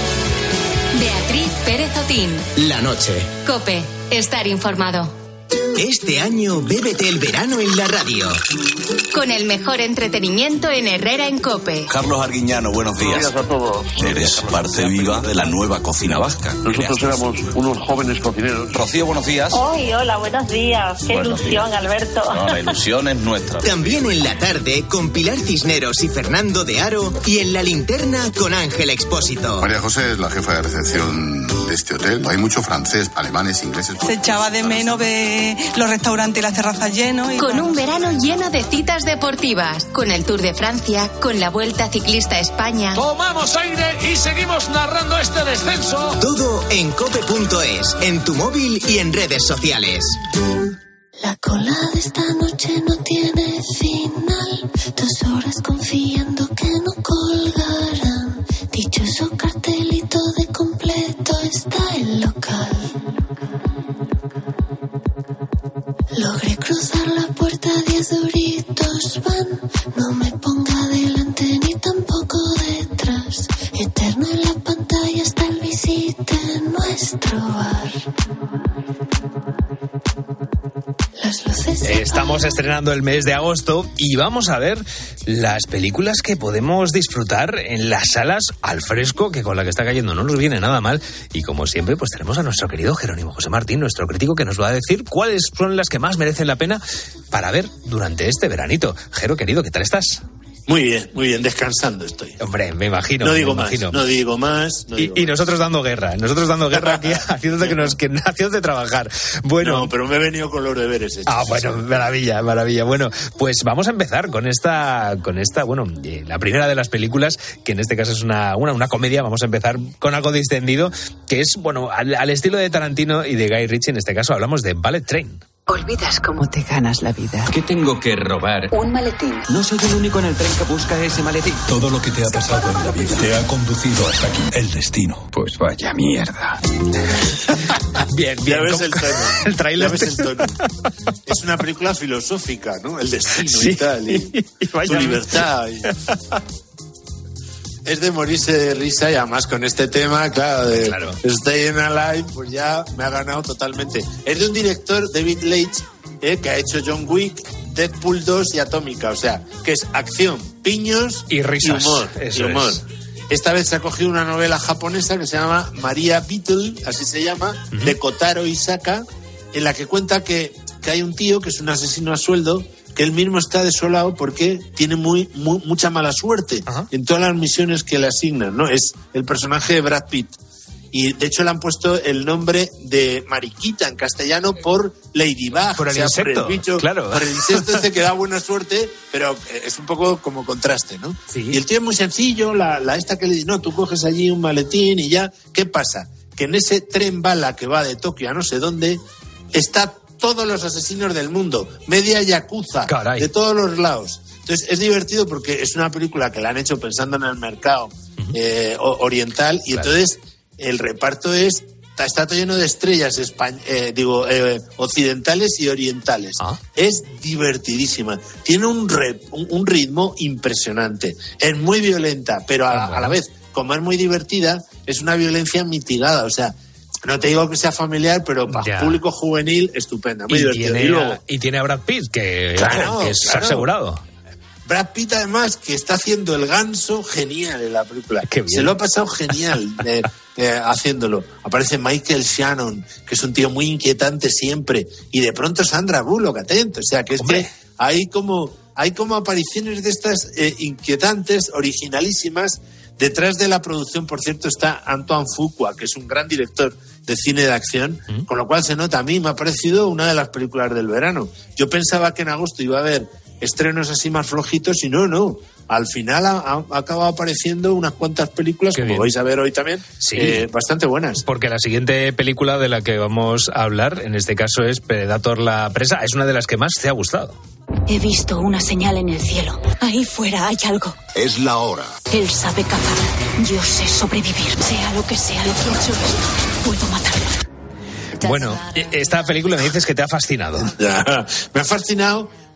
Pérez Otín. La noche. COPE. Estar informado. Este año, bébete el verano en la radio. Con el mejor entretenimiento en Herrera en COPE. Carlos Arguiñano, buenos días. Buenos días a todos. Eres parte viva de la nueva cocina vasca. Nosotros éramos unos jóvenes cocineros. Rocío, buenos días. Hoy, hola, buenos días. Qué buenos ilusión, días. Alberto. No, la ilusión es nuestra. También en la tarde con Pilar Cisneros y Fernando de Aro y en la linterna con Ángel Expósito. María José es la jefa de recepción de este hotel. Hay mucho francés, alemanes, ingleses. Se echaba de menos de los restaurantes y las terrazas llenos. Y con un verano lleno de citas deportivas, con el Tour de Francia, con la Vuelta Ciclista a España. Tomamos aire y seguimos narrando este descenso. Todo en cope punto es, en tu móvil y en redes sociales. La cola de esta noche no tiene final. Dos horas confiando que no colgarán. Dicho eso, cartelito de completo está el local. Logré cruzar la puerta, diez duritos van. No me ponga delante ni tampoco detrás. Eterno en la pantalla está el visite en nuestro bar. Las luces. Estamos estrenando el mes de agosto y vamos a ver las películas que podemos disfrutar en las salas al fresco, que con la que está cayendo no nos viene nada mal. Y como siempre, pues tenemos a nuestro querido Jerónimo José Martín, nuestro crítico, que nos va a decir cuáles son las que más merecen la pena para ver durante este veranito. Jero, querido, ¿qué tal estás? Muy bien, muy bien, descansando estoy. Hombre, me imagino. No digo me más, imagino. no digo más. No y, digo y más. nosotros dando guerra, nosotros dando guerra aquí, haciéndote que nos, que haciéndote trabajar. Bueno. No, pero me he venido con los deberes hechos. Ah, bueno, maravilla, maravilla. Bueno, pues vamos a empezar con esta, con esta, bueno, eh, la primera de las películas, que en este caso es una, una, una comedia. Vamos a empezar con algo distendido, que es, bueno, al, al estilo de Tarantino y de Guy Ritchie. En este caso hablamos de Bullet Train. Olvidas cómo te ganas la vida. ¿Qué tengo que robar? Un maletín. No soy el único en el tren que busca ese maletín. Todo lo que te ha pasado en la vida te ha conducido hasta aquí. El destino. Pues vaya mierda. Bien, bien. Ya ves el tono. El tráiler. Ya ves el tono. Es una película filosófica, ¿no? El destino sí. y tal. Y, y tu libertad. Y... Es de morirse de risa y además con este tema, claro, de claro. Staying Alive, pues ya me ha ganado totalmente. Es de un director, David Leitch, eh, que ha hecho John Wick, Deadpool dos y Atómica, o sea, que es acción, piños y risas. Y humor. Eso y humor. Es. Esta vez se ha cogido una novela japonesa que se llama María Beetle, así se llama, uh-huh. de Kotaro Isaka, en la que cuenta que, que hay un tío que es un asesino a sueldo, que él mismo está desolado porque tiene muy, muy mucha mala suerte Ajá. en todas las misiones que le asignan, ¿no? Es el personaje de Brad Pitt. Y de hecho le han puesto el nombre de Mariquita en castellano por Ladybug. Por el o sea, insecto, por el bicho, claro. Por el insecto ese que da buena suerte, pero es un poco como contraste, ¿no? Sí. Y el tío es muy sencillo, la, la esta que le dice, no, tú coges allí un maletín y ya. ¿Qué pasa? Que en ese tren bala que va de Tokio a no sé dónde, está todos los asesinos del mundo, media yakuza, Caray. de todos los lados. Entonces es divertido porque es una película que la han hecho pensando en el mercado uh-huh. eh, oriental y claro. entonces el reparto es está, está todo lleno de estrellas espa- eh, digo eh, occidentales y orientales. ¿Ah? Es divertidísima, tiene un, re- un, un ritmo impresionante, es muy violenta, pero a, a la vez, como es muy divertida, es una violencia mitigada, o sea, no te digo que sea familiar, pero para ya. público juvenil, estupenda, muy y divertido. Tiene y, luego, a, y tiene a Brad Pitt, que, claro, que es claro. asegurado. Brad Pitt, además, que está haciendo el ganso genial en la película. Qué bien. Se lo ha pasado genial eh, eh, haciéndolo. Aparece Michael Shannon, que es un tío muy inquietante siempre. Y de pronto Sandra Bullock, atento. O sea, que es Hombre. que hay como, hay como apariciones de estas eh, inquietantes, originalísimas. Detrás de la producción, por cierto, está Antoine Fuqua, que es un gran director de cine de acción, ¿Mm? con lo cual se nota, a mí me ha parecido una de las películas del verano. Yo pensaba que en agosto iba a haber estrenos así más flojitos y no, no. Al final ha, ha acabado apareciendo unas cuantas películas, Qué como bien. vais a ver hoy también, sí. eh, bastante buenas. Porque la siguiente película de la que vamos a hablar, en este caso es Predator la presa, es una de las que más te ha gustado. He visto una señal en el cielo. Ahí fuera hay algo. Es la hora. Él sabe cazar. Yo sé sobrevivir. Sea lo que sea lo que he hecho esto, puedo matarlo. Bueno, esta película me dices que te ha fascinado. Ya, me ha fascinado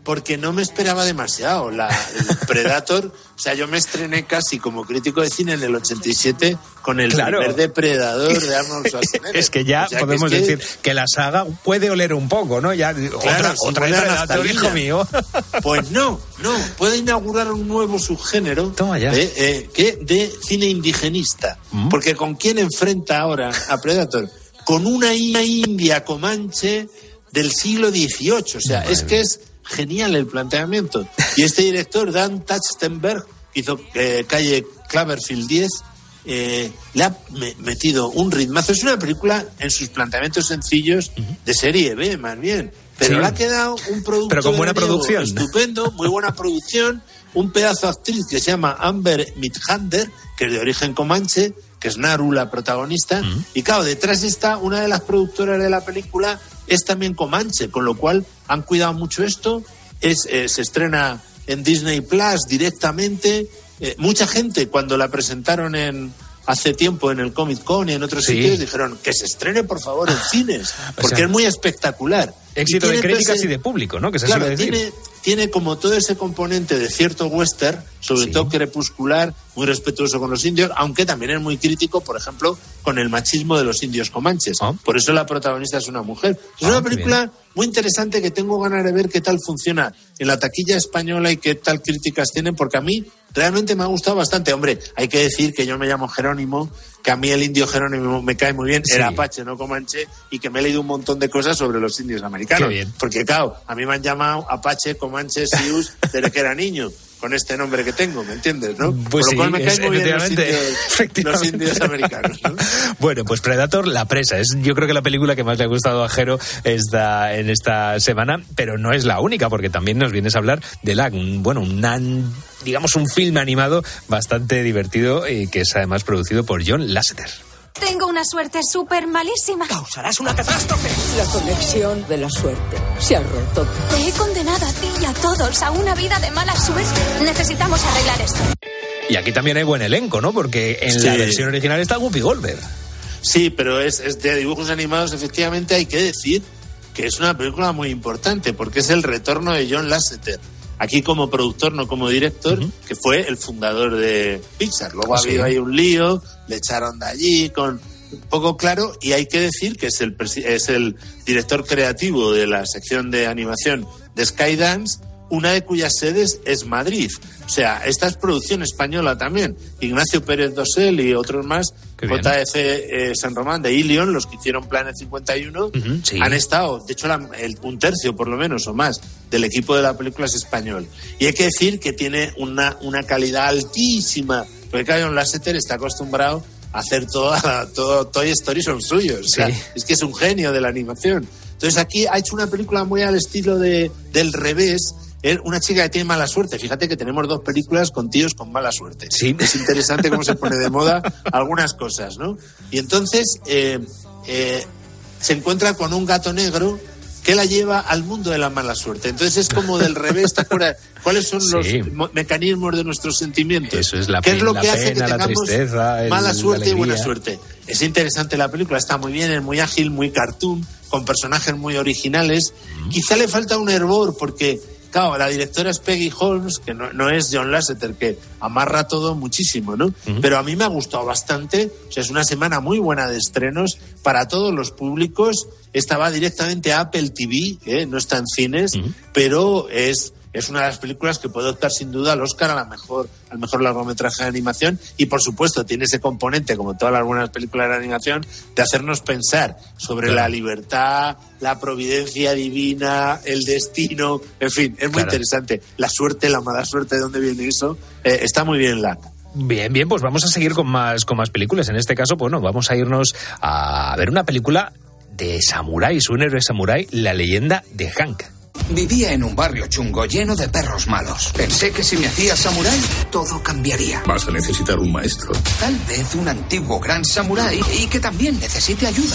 porque no me esperaba demasiado. La, el Predator, o sea, yo me estrené casi como crítico de cine en el ochenta y siete con el claro. primer Depredador de Arnold Schwarzenegger. Es que ya o sea, podemos que es decir que... que la saga puede oler un poco, ¿no? Ya claro, otra, si otra Predator, hijo mío. Pues no, no, puede inaugurar un nuevo subgénero eh, eh, que de cine indigenista. ¿Mm? Porque ¿con quién enfrenta ahora a Predator? Con una india comanche del siglo dieciocho. O sea, Madre es que es genial el planteamiento. Y este director, Dan Trachtenberg, que hizo eh, Calle Cloverfield diez, eh, le ha me- metido un ritmazo. Es una película en sus planteamientos sencillos de serie B, más bien. Pero sí. le ha quedado un producto Pero con buena producción. estupendo, muy buena producción, un pedazo de actriz que se llama Amber Midtjander, que es de origen comanche, que es Naru, la protagonista. Uh-huh. Y claro, detrás está una de las productoras de la película, es también comanche, con lo cual han cuidado mucho esto. Es, eh, se estrena en Disney Plus directamente. Eh, mucha gente, cuando la presentaron en hace tiempo en el Comic Con y en otros sí. sitios, dijeron que se estrene por favor en cines, porque o sea, es muy espectacular. Éxito de críticas ese, y de público, ¿no? Que se claro, suele decir. Tiene, tiene como todo ese componente de cierto western, sobre sí. todo crepuscular, muy respetuoso con los indios, aunque también es muy crítico, por ejemplo, con el machismo de los indios comanches. Oh. Por eso la protagonista es una mujer. Es oh, una película muy interesante que tengo ganas de ver qué tal funciona en la taquilla española y qué tal críticas tienen, porque a mí realmente me ha gustado bastante. Hombre, hay que decir que yo me llamo Jerónimo, que a mí el indio Jerónimo me cae muy bien, sí. era apache, no comanche, y que me he leído un montón de cosas sobre los indios americanos. Qué bien. Porque, claro, a mí me han llamado apache, comanche, sius, desde que era niño, con este nombre que tengo, ¿me entiendes? ¿no? Pues Por lo cual sí, me caen muy bien los indios, los indios americanos, ¿no? Bueno, pues Predator, La Presa. Es yo creo que la película que más le ha gustado a Jero esta, en esta semana, pero no es la única, porque también nos vienes a hablar de la, bueno, una, digamos un filme animado bastante divertido y que es además producido por John Lasseter. Tengo una suerte súper malísima. Causarás una catástrofe. La conexión de la suerte se ha roto. Te he condenado a ti y a todos a una vida de mala suerte. Necesitamos arreglar esto. Y aquí también hay buen elenco, ¿no? Porque en sí. la versión original está Whoopi Goldberg. Sí, pero es, es de dibujos animados, efectivamente hay que decir que es una película muy importante, porque es el retorno de John Lasseter. Aquí como productor, no como director, uh-huh. que fue el fundador de Pixar. Luego ha habido ahí un lío, le echaron de allí con un poco claro, y hay que decir que es el, es el director creativo de la sección de animación de Skydance, una de cuyas sedes es Madrid. O sea, esta es producción española también. Ignacio Pérez Dosel y otros más, J F eh, San Román de Ilion, los que hicieron Planet cincuenta y uno, uh-huh, sí. han estado, de hecho, la, el, un tercio por lo menos o más del equipo de la película es español. Y hay que decir que tiene una, una calidad altísima, porque John Lasseter está acostumbrado a hacer toda, todo Toy Story son suyos. O sea, sí. es que es un genio de la animación. Entonces aquí ha hecho una película muy al estilo de del Revés. Es una chica que tiene mala suerte. Fíjate que tenemos dos películas con tíos con mala suerte. Sí. Es interesante cómo se pone de moda algunas cosas, ¿no? Y entonces eh, eh, se encuentra con un gato negro que la lleva al mundo de la mala suerte. Entonces es como del revés, ¿te acuerdas? ¿Cuáles son sí. los mo- mecanismos de nuestros sentimientos? Eso es la ¿Qué es lo la que pena, hace que tengamos tristeza, el, mala suerte y buena alegría. suerte? Es interesante la película, está muy bien, es muy ágil, muy cartoon, con personajes muy originales. Mm. Quizá le falta un hervor porque... Claro, la directora es Peggy Holmes, que no, no es John Lasseter, que amarra todo muchísimo, ¿no? Uh-huh. Pero a mí me ha gustado bastante. O sea, es una semana muy buena de estrenos para todos los públicos. Esta va directamente a Apple T V, ¿eh? No está en cines, uh-huh. pero es... Es una de las películas que puede optar sin duda al Oscar a la mejor, al mejor largometraje de animación, y por supuesto tiene ese componente, como todas las buenas películas de animación, de hacernos pensar sobre claro. la libertad, la providencia divina, el destino, en fin, es muy claro. interesante. La suerte, la mala suerte, ¿de dónde viene eso? Eh, está muy bien la... Bien, bien, pues vamos a seguir con más, con más películas. En este caso, bueno, vamos a irnos a ver una película de samuráis, un héroe samurái, La leyenda de Hank. Vivía en un barrio chungo lleno de perros malos. Pensé que si me hacía samurái, todo cambiaría. Vas a necesitar un maestro. Tal vez un antiguo gran samurái y que también necesite ayuda.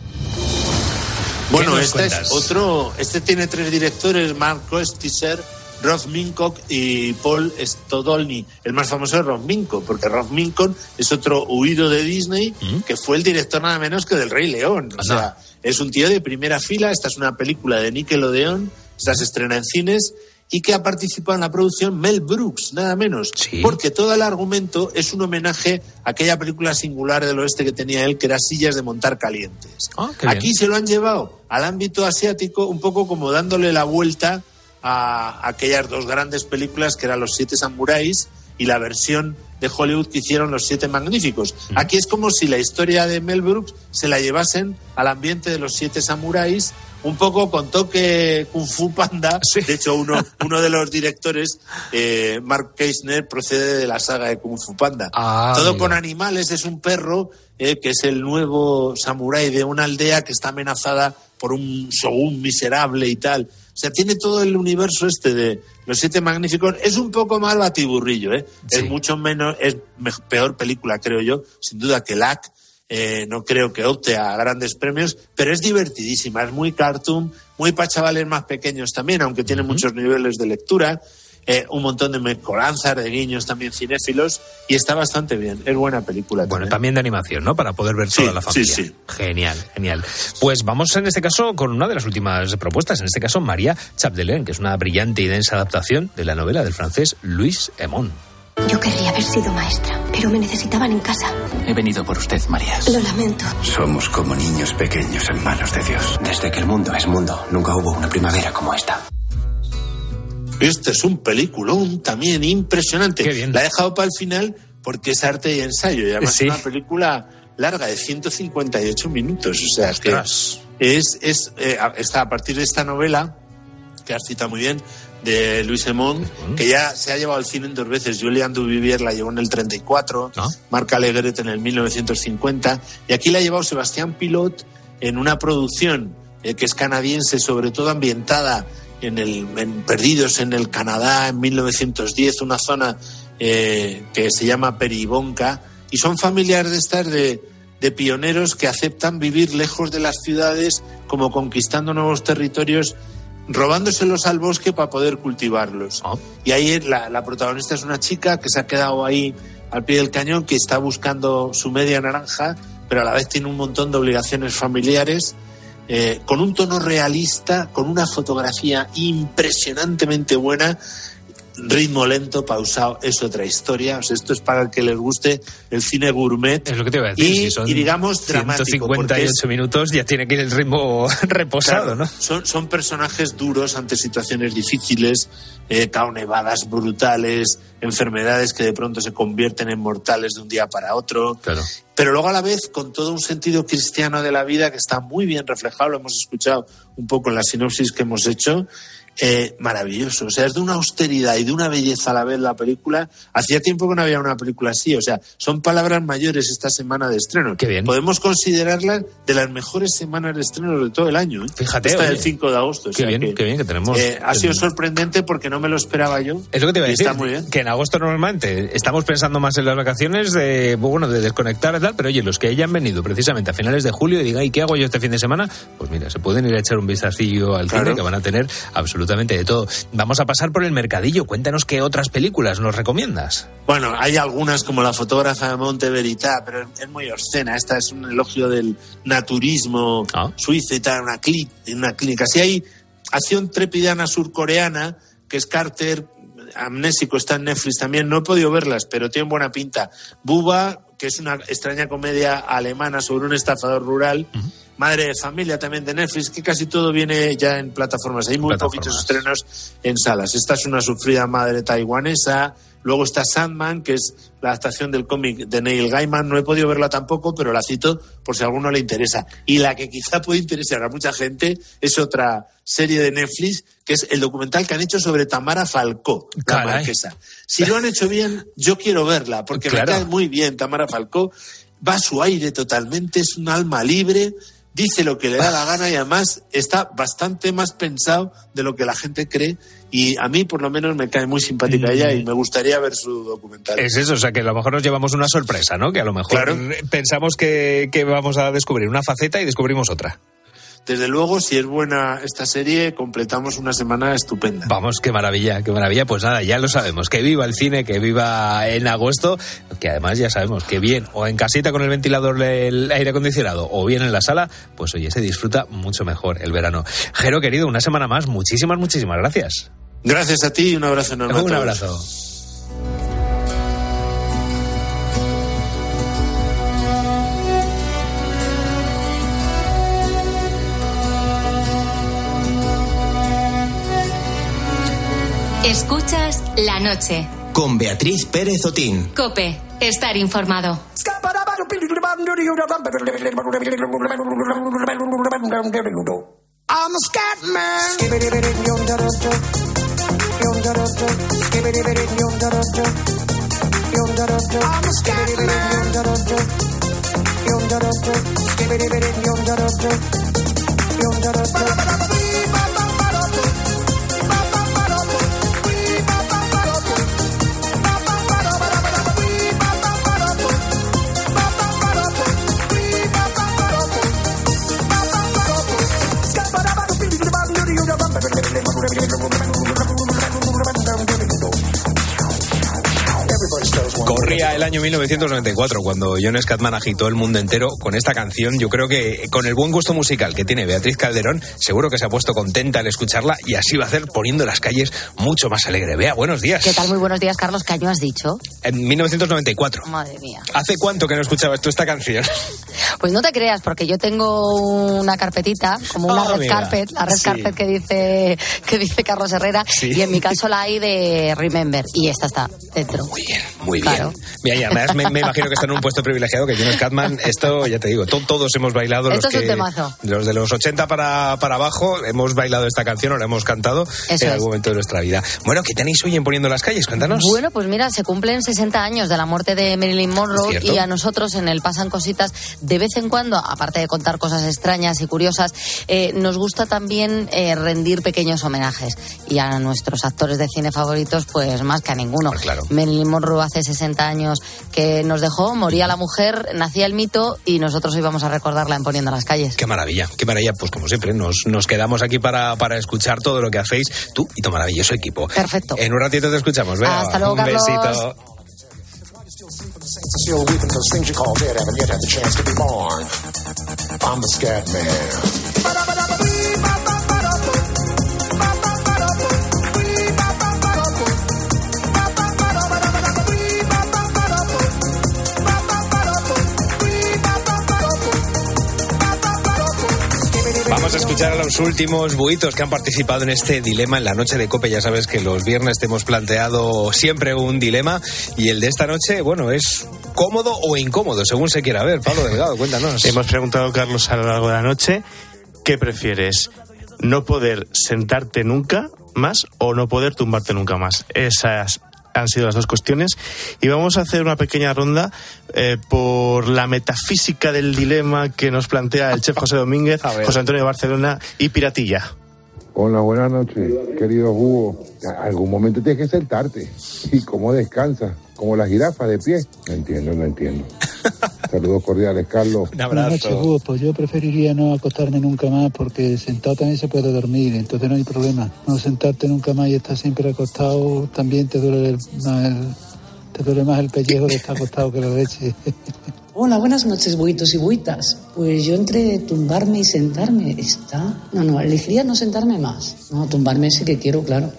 Bueno, este es otro... Este tiene tres directores, Mark Koestiser, Rob Minkoff y Paul Stodolny. El más famoso es Rob Minkoff, porque Rob Minkoff es otro huido de Disney, ¿Mm? que fue el director nada menos que del Rey León. O sea, es un tío de primera fila. Esta es una película de Nickelodeon. Esta se estrena en cines y que ha participado en la producción Mel Brooks, nada menos. ¿Sí? Porque todo el argumento es un homenaje a aquella película singular del oeste que tenía él, que era Sillas de montar calientes. Ah, Aquí se lo han llevado al ámbito asiático, un poco como dándole la vuelta a aquellas dos grandes películas que eran Los Siete Samuráis y la versión de Hollywood que hicieron Los Siete Magníficos. Aquí es como si la historia de Mel Brooks se la llevasen al ambiente de Los Siete Samuráis, un poco con toque Kung Fu Panda. Sí. De hecho, uno, uno de los directores, eh, Mark Keisner, procede de la saga de Kung Fu Panda. Ah, Todo mira. Con animales, es un perro eh, que es el nuevo samurái de una aldea que está amenazada por un shogun miserable y tal. O sea, tiene todo el universo este de Los Siete Magníficos. Es un poco más batiburrillo, ¿eh? Sí. Es mucho menos, es mejor, peor película, creo yo, sin duda que L A C. Eh, no creo que opte a grandes premios, pero es divertidísima, es muy cartoon, muy para chavales más pequeños también, aunque tiene uh-huh. muchos niveles de lectura, eh, un montón de mezcolanzas, de guiños también cinéfilos, y está bastante bien, es buena película. Bueno, también, también de animación, ¿no? Para poder ver sí, toda la familia. Sí, sí. Genial, genial. Pues vamos en este caso con una de las últimas propuestas, en este caso María Chapdelaine, que es una brillante y densa adaptación de la novela del francés Louis Hémon. Yo querría haber sido maestra, pero me necesitaban en casa. He venido por usted, María. Lo lamento. Somos como niños pequeños en manos de Dios. Desde que el mundo es mundo, nunca hubo una primavera como esta. Este es un peliculón también impresionante. Qué bien. La he dejado para el final porque es arte y ensayo. Y además sí. es una película larga de ciento cincuenta y ocho minutos. O sea, Ostras. que es, es eh, está a partir de esta novela, que has citado muy bien, de Louis Hémon, uh-huh. que ya se ha llevado al cine en dos veces. Julian Duvivier la llevó en el treinta y cuatro, ¿no? Marc Alegret en el mil novecientos cincuenta, y aquí la ha llevado Sebastián Pilot en una producción eh, que es canadiense, sobre todo ambientada en el en Perdidos en el Canadá en mil novecientos diez, una zona eh, que se llama Peribonka, y son familiares de estas de, de pioneros que aceptan vivir lejos de las ciudades, como conquistando nuevos territorios, robándoselos al bosque para poder cultivarlos. Oh. Y ahí la, la protagonista es una chica que se ha quedado ahí al pie del cañón, que está buscando su media naranja, pero a la vez tiene un montón de obligaciones familiares, eh, con un tono realista, con una fotografía impresionantemente buena, ritmo lento, pausado, es otra historia. O sea, esto es para el que les guste el cine gourmet. Es lo que te iba a decir. Y, si son y digamos, dramático. ciento cincuenta y ocho minutos, ya tiene que ir el ritmo reposado, claro, ¿no? Son, son personajes duros ante situaciones difíciles, eh, nevadas brutales, enfermedades que de pronto se convierten en mortales de un día para otro. Claro. Pero luego a la vez con todo un sentido cristiano de la vida que está muy bien reflejado, lo hemos escuchado un poco en la sinopsis que hemos hecho. Eh, maravilloso, o sea, es de una austeridad y de una belleza a la vez la película. Hacía tiempo que no había una película así, o sea, son palabras mayores esta semana de estreno. Qué bien. Podemos considerarla de las mejores semanas de estreno de todo el año, ¿eh? Fíjate, esta oye, del cinco de agosto. O qué sea bien, que, qué bien que tenemos. Eh, ha sido sorprendente porque no me lo esperaba yo. Es lo que te iba a decir, está muy bien. Que en agosto normalmente estamos pensando más en las vacaciones de, bueno, de desconectar y tal, pero oye, los que hayan venido precisamente a finales de julio y digan, ¿y qué hago yo este fin de semana? Pues mira, se pueden ir a echar un vistacillo al claro. cine, que van a tener absolutamente de todo. Vamos a pasar por el mercadillo. Cuéntanos qué otras películas nos recomiendas. Bueno, hay algunas como La fotógrafa de Monte Verità, pero es muy obscena. Esta es un elogio del naturismo ¿Ah? suizo y tal, una, cli- una clínica. Si hay acción trepidana surcoreana, que es Carter, Amnésico, está en Netflix también. No he podido verlas, pero tienen buena pinta. Buba, que es una extraña comedia alemana sobre un estafador rural. Uh-huh. Madre de familia también de Netflix, que casi todo viene ya en plataformas. Hay muy poquitos estrenos en salas. Esta es una sufrida madre taiwanesa. Luego está Sandman, que es la adaptación del cómic de Neil Gaiman. No he podido verla tampoco, pero la cito por si a alguno le interesa. Y la que quizá puede interesar a mucha gente es otra serie de Netflix, que es el documental que han hecho sobre Tamara Falcó, la Caray. marquesa. Si lo han hecho bien, yo quiero verla, porque claro. me cae muy bien Tamara Falcó. Va a su aire totalmente, es un alma libre, dice lo que le da la gana y además está bastante más pensado de lo que la gente cree, y a mí por lo menos me cae muy simpática mm. ella y me gustaría ver su documental. Es eso, o sea que a lo mejor nos llevamos una sorpresa, ¿no? Que a lo mejor claro. pensamos que, que vamos a descubrir una faceta y descubrimos otra. Desde luego, si es buena esta serie, completamos una semana estupenda. Vamos, qué maravilla, qué maravilla. Pues nada, ya lo sabemos, que viva el cine, que viva en agosto, que además ya sabemos que bien, o en casita con el ventilador del aire acondicionado, o bien en la sala, pues oye, se disfruta mucho mejor el verano. Jero, querido, una semana más, muchísimas, muchísimas gracias. Gracias a ti y un abrazo enorme. Un abrazo. Escuchas La Noche. Con Beatriz Pérez Otín. COPE. Estar informado. I'm a scat man. I'm a scat Corría el año mil novecientos noventa y cuatro cuando John Scatman agitó el mundo entero con esta canción. Yo creo que con el buen gusto musical que tiene Beatriz Calderón, seguro que se ha puesto contenta al escucharla y así va a hacer poniendo las calles mucho más alegre. Bea, buenos días. ¿Qué tal? Muy buenos días, Carlos. ¿Qué año has dicho? En mil novecientos noventa y cuatro. Madre mía. ¿Hace cuánto que no escuchabas tú esta canción? Pues no te creas, porque yo tengo una carpetita, como una oh, red mira. carpet, la red Sí. carpet que dice que dice Carlos Herrera, Sí. y en mi caso la hay de Remember, y esta está dentro. Muy bien, muy Claro. bien. Mira, y además me, me imagino que está en un puesto privilegiado, que John Scatman, esto ya te digo, to- todos hemos bailado. Esto los es un que, temazo. Los de los ochenta para, para abajo hemos bailado esta canción o la hemos cantado Eso en es. algún momento de nuestra vida. Bueno, ¿qué tenéis hoy en Poniendo las Calles? Cuéntanos. Bueno, pues mira, se cumplen sesenta años de la muerte de Marilyn Monroe, ¿Cierto? y a nosotros en el Pasan Cositas, de vez en cuando, aparte de contar cosas extrañas y curiosas, eh, nos gusta también eh, rendir pequeños homenajes. Y a nuestros actores de cine favoritos, pues más que a ninguno. Pues claro. Marilyn Monroe hace sesenta años que nos dejó, moría la mujer, nacía el mito, y nosotros hoy vamos a recordarla en Poniendo las Calles. Qué maravilla, qué maravilla. Pues como siempre, nos, nos quedamos aquí para, para escuchar todo lo que hacéis tú y tu maravilloso equipo. Perfecto. En un ratito te escuchamos. Bea. Hasta luego, un Carlos. besito. Still weeping those things you call dead haven't yet had the chance to be born. I'm the scat man. Vamos a escuchar a los últimos buitos que han participado en este dilema en la noche de COPE. Ya sabes que los viernes te hemos planteado siempre un dilema, y el de esta noche, bueno, es cómodo o incómodo, según se quiera ver. Pablo Delgado, cuéntanos. Hemos preguntado, Carlos, a lo largo de la noche, ¿qué prefieres? ¿No poder sentarte nunca más o no poder tumbarte nunca más? Esas han sido las dos cuestiones, y vamos a hacer una pequeña ronda eh, por la metafísica del dilema que nos plantea el chef José Domínguez, José Antonio de Barcelona y Piratilla. Hola, buenas noches, querido Hugo. Algún momento tienes que sentarte. ¿Y cómo descansas? Como la jirafa de pie. No entiendo, no entiendo. Saludos cordiales, Carlos. Un abrazo. Buenas noches, Hugo. Pues yo preferiría no acostarme nunca más, porque sentado también se puede dormir, entonces no hay problema. No sentarte nunca más y estar siempre acostado, también te duele, el, más el- te duele más el pellejo de estar acostado que la leche. Hola, buenas noches, buitos y buitas. Pues yo entre tumbarme y sentarme, está... No, no, elegiría no sentarme más. No, tumbarme sí que quiero, claro.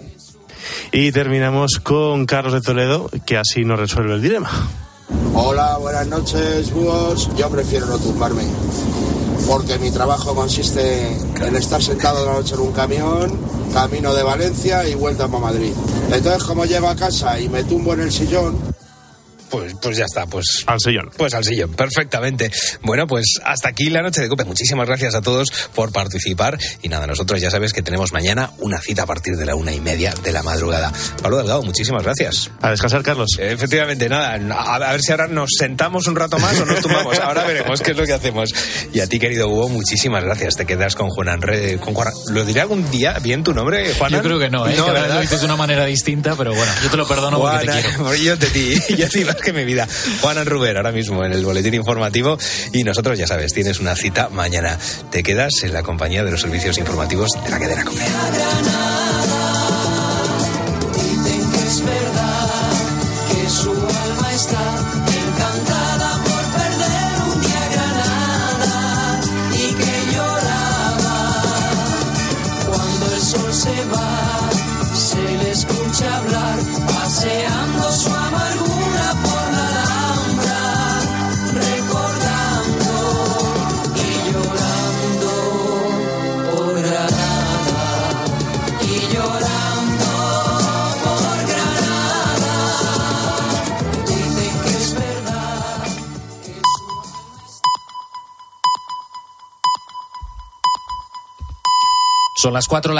Y terminamos con Carlos de Toledo, que así nos resuelve el dilema. Hola, buenas noches, búhos. Yo prefiero no tumbarme, porque mi trabajo consiste en estar sentado de la noche en un camión, camino de Valencia y vuelta para Madrid. Entonces, como llego a casa y me tumbo en el sillón... Pues, pues ya está, pues... Al sillón. Pues al sillón, perfectamente. Bueno, pues hasta aquí la noche de COPE. Muchísimas gracias a todos por participar. Y nada, nosotros ya sabes que tenemos mañana una cita a partir de la una y media de la madrugada. Pablo Delgado, muchísimas gracias. A descansar, Carlos. Efectivamente, nada, a, a ver si ahora nos sentamos un rato más o nos tumbamos. Ahora veremos qué es lo que hacemos. Y a ti, querido Hugo, muchísimas gracias. Te quedas con Juan Anre, con Juan. ¿Lo diré algún día bien tu nombre, Juan? Yo creo que no, ¿eh? No, que ¿verdad? lo dices de una manera distinta, pero bueno, yo te lo perdono porque te quiero. Yo de ti, yo te más que mi vida. Juan Ruber, ahora mismo en el boletín informativo, y nosotros, ya sabes, tienes una cita mañana. Te quedas en la compañía de los servicios informativos de la cadena COPE. Dicen que es verdad que su alma está encantada por perder un día Granada y que lloraba cuando el sol se va, se escucha hablar, paseando su amargura por la Alhambra, recordando y llorando por Granada, y llorando por Granada. Dicen que es verdad que su... Son las cuatro.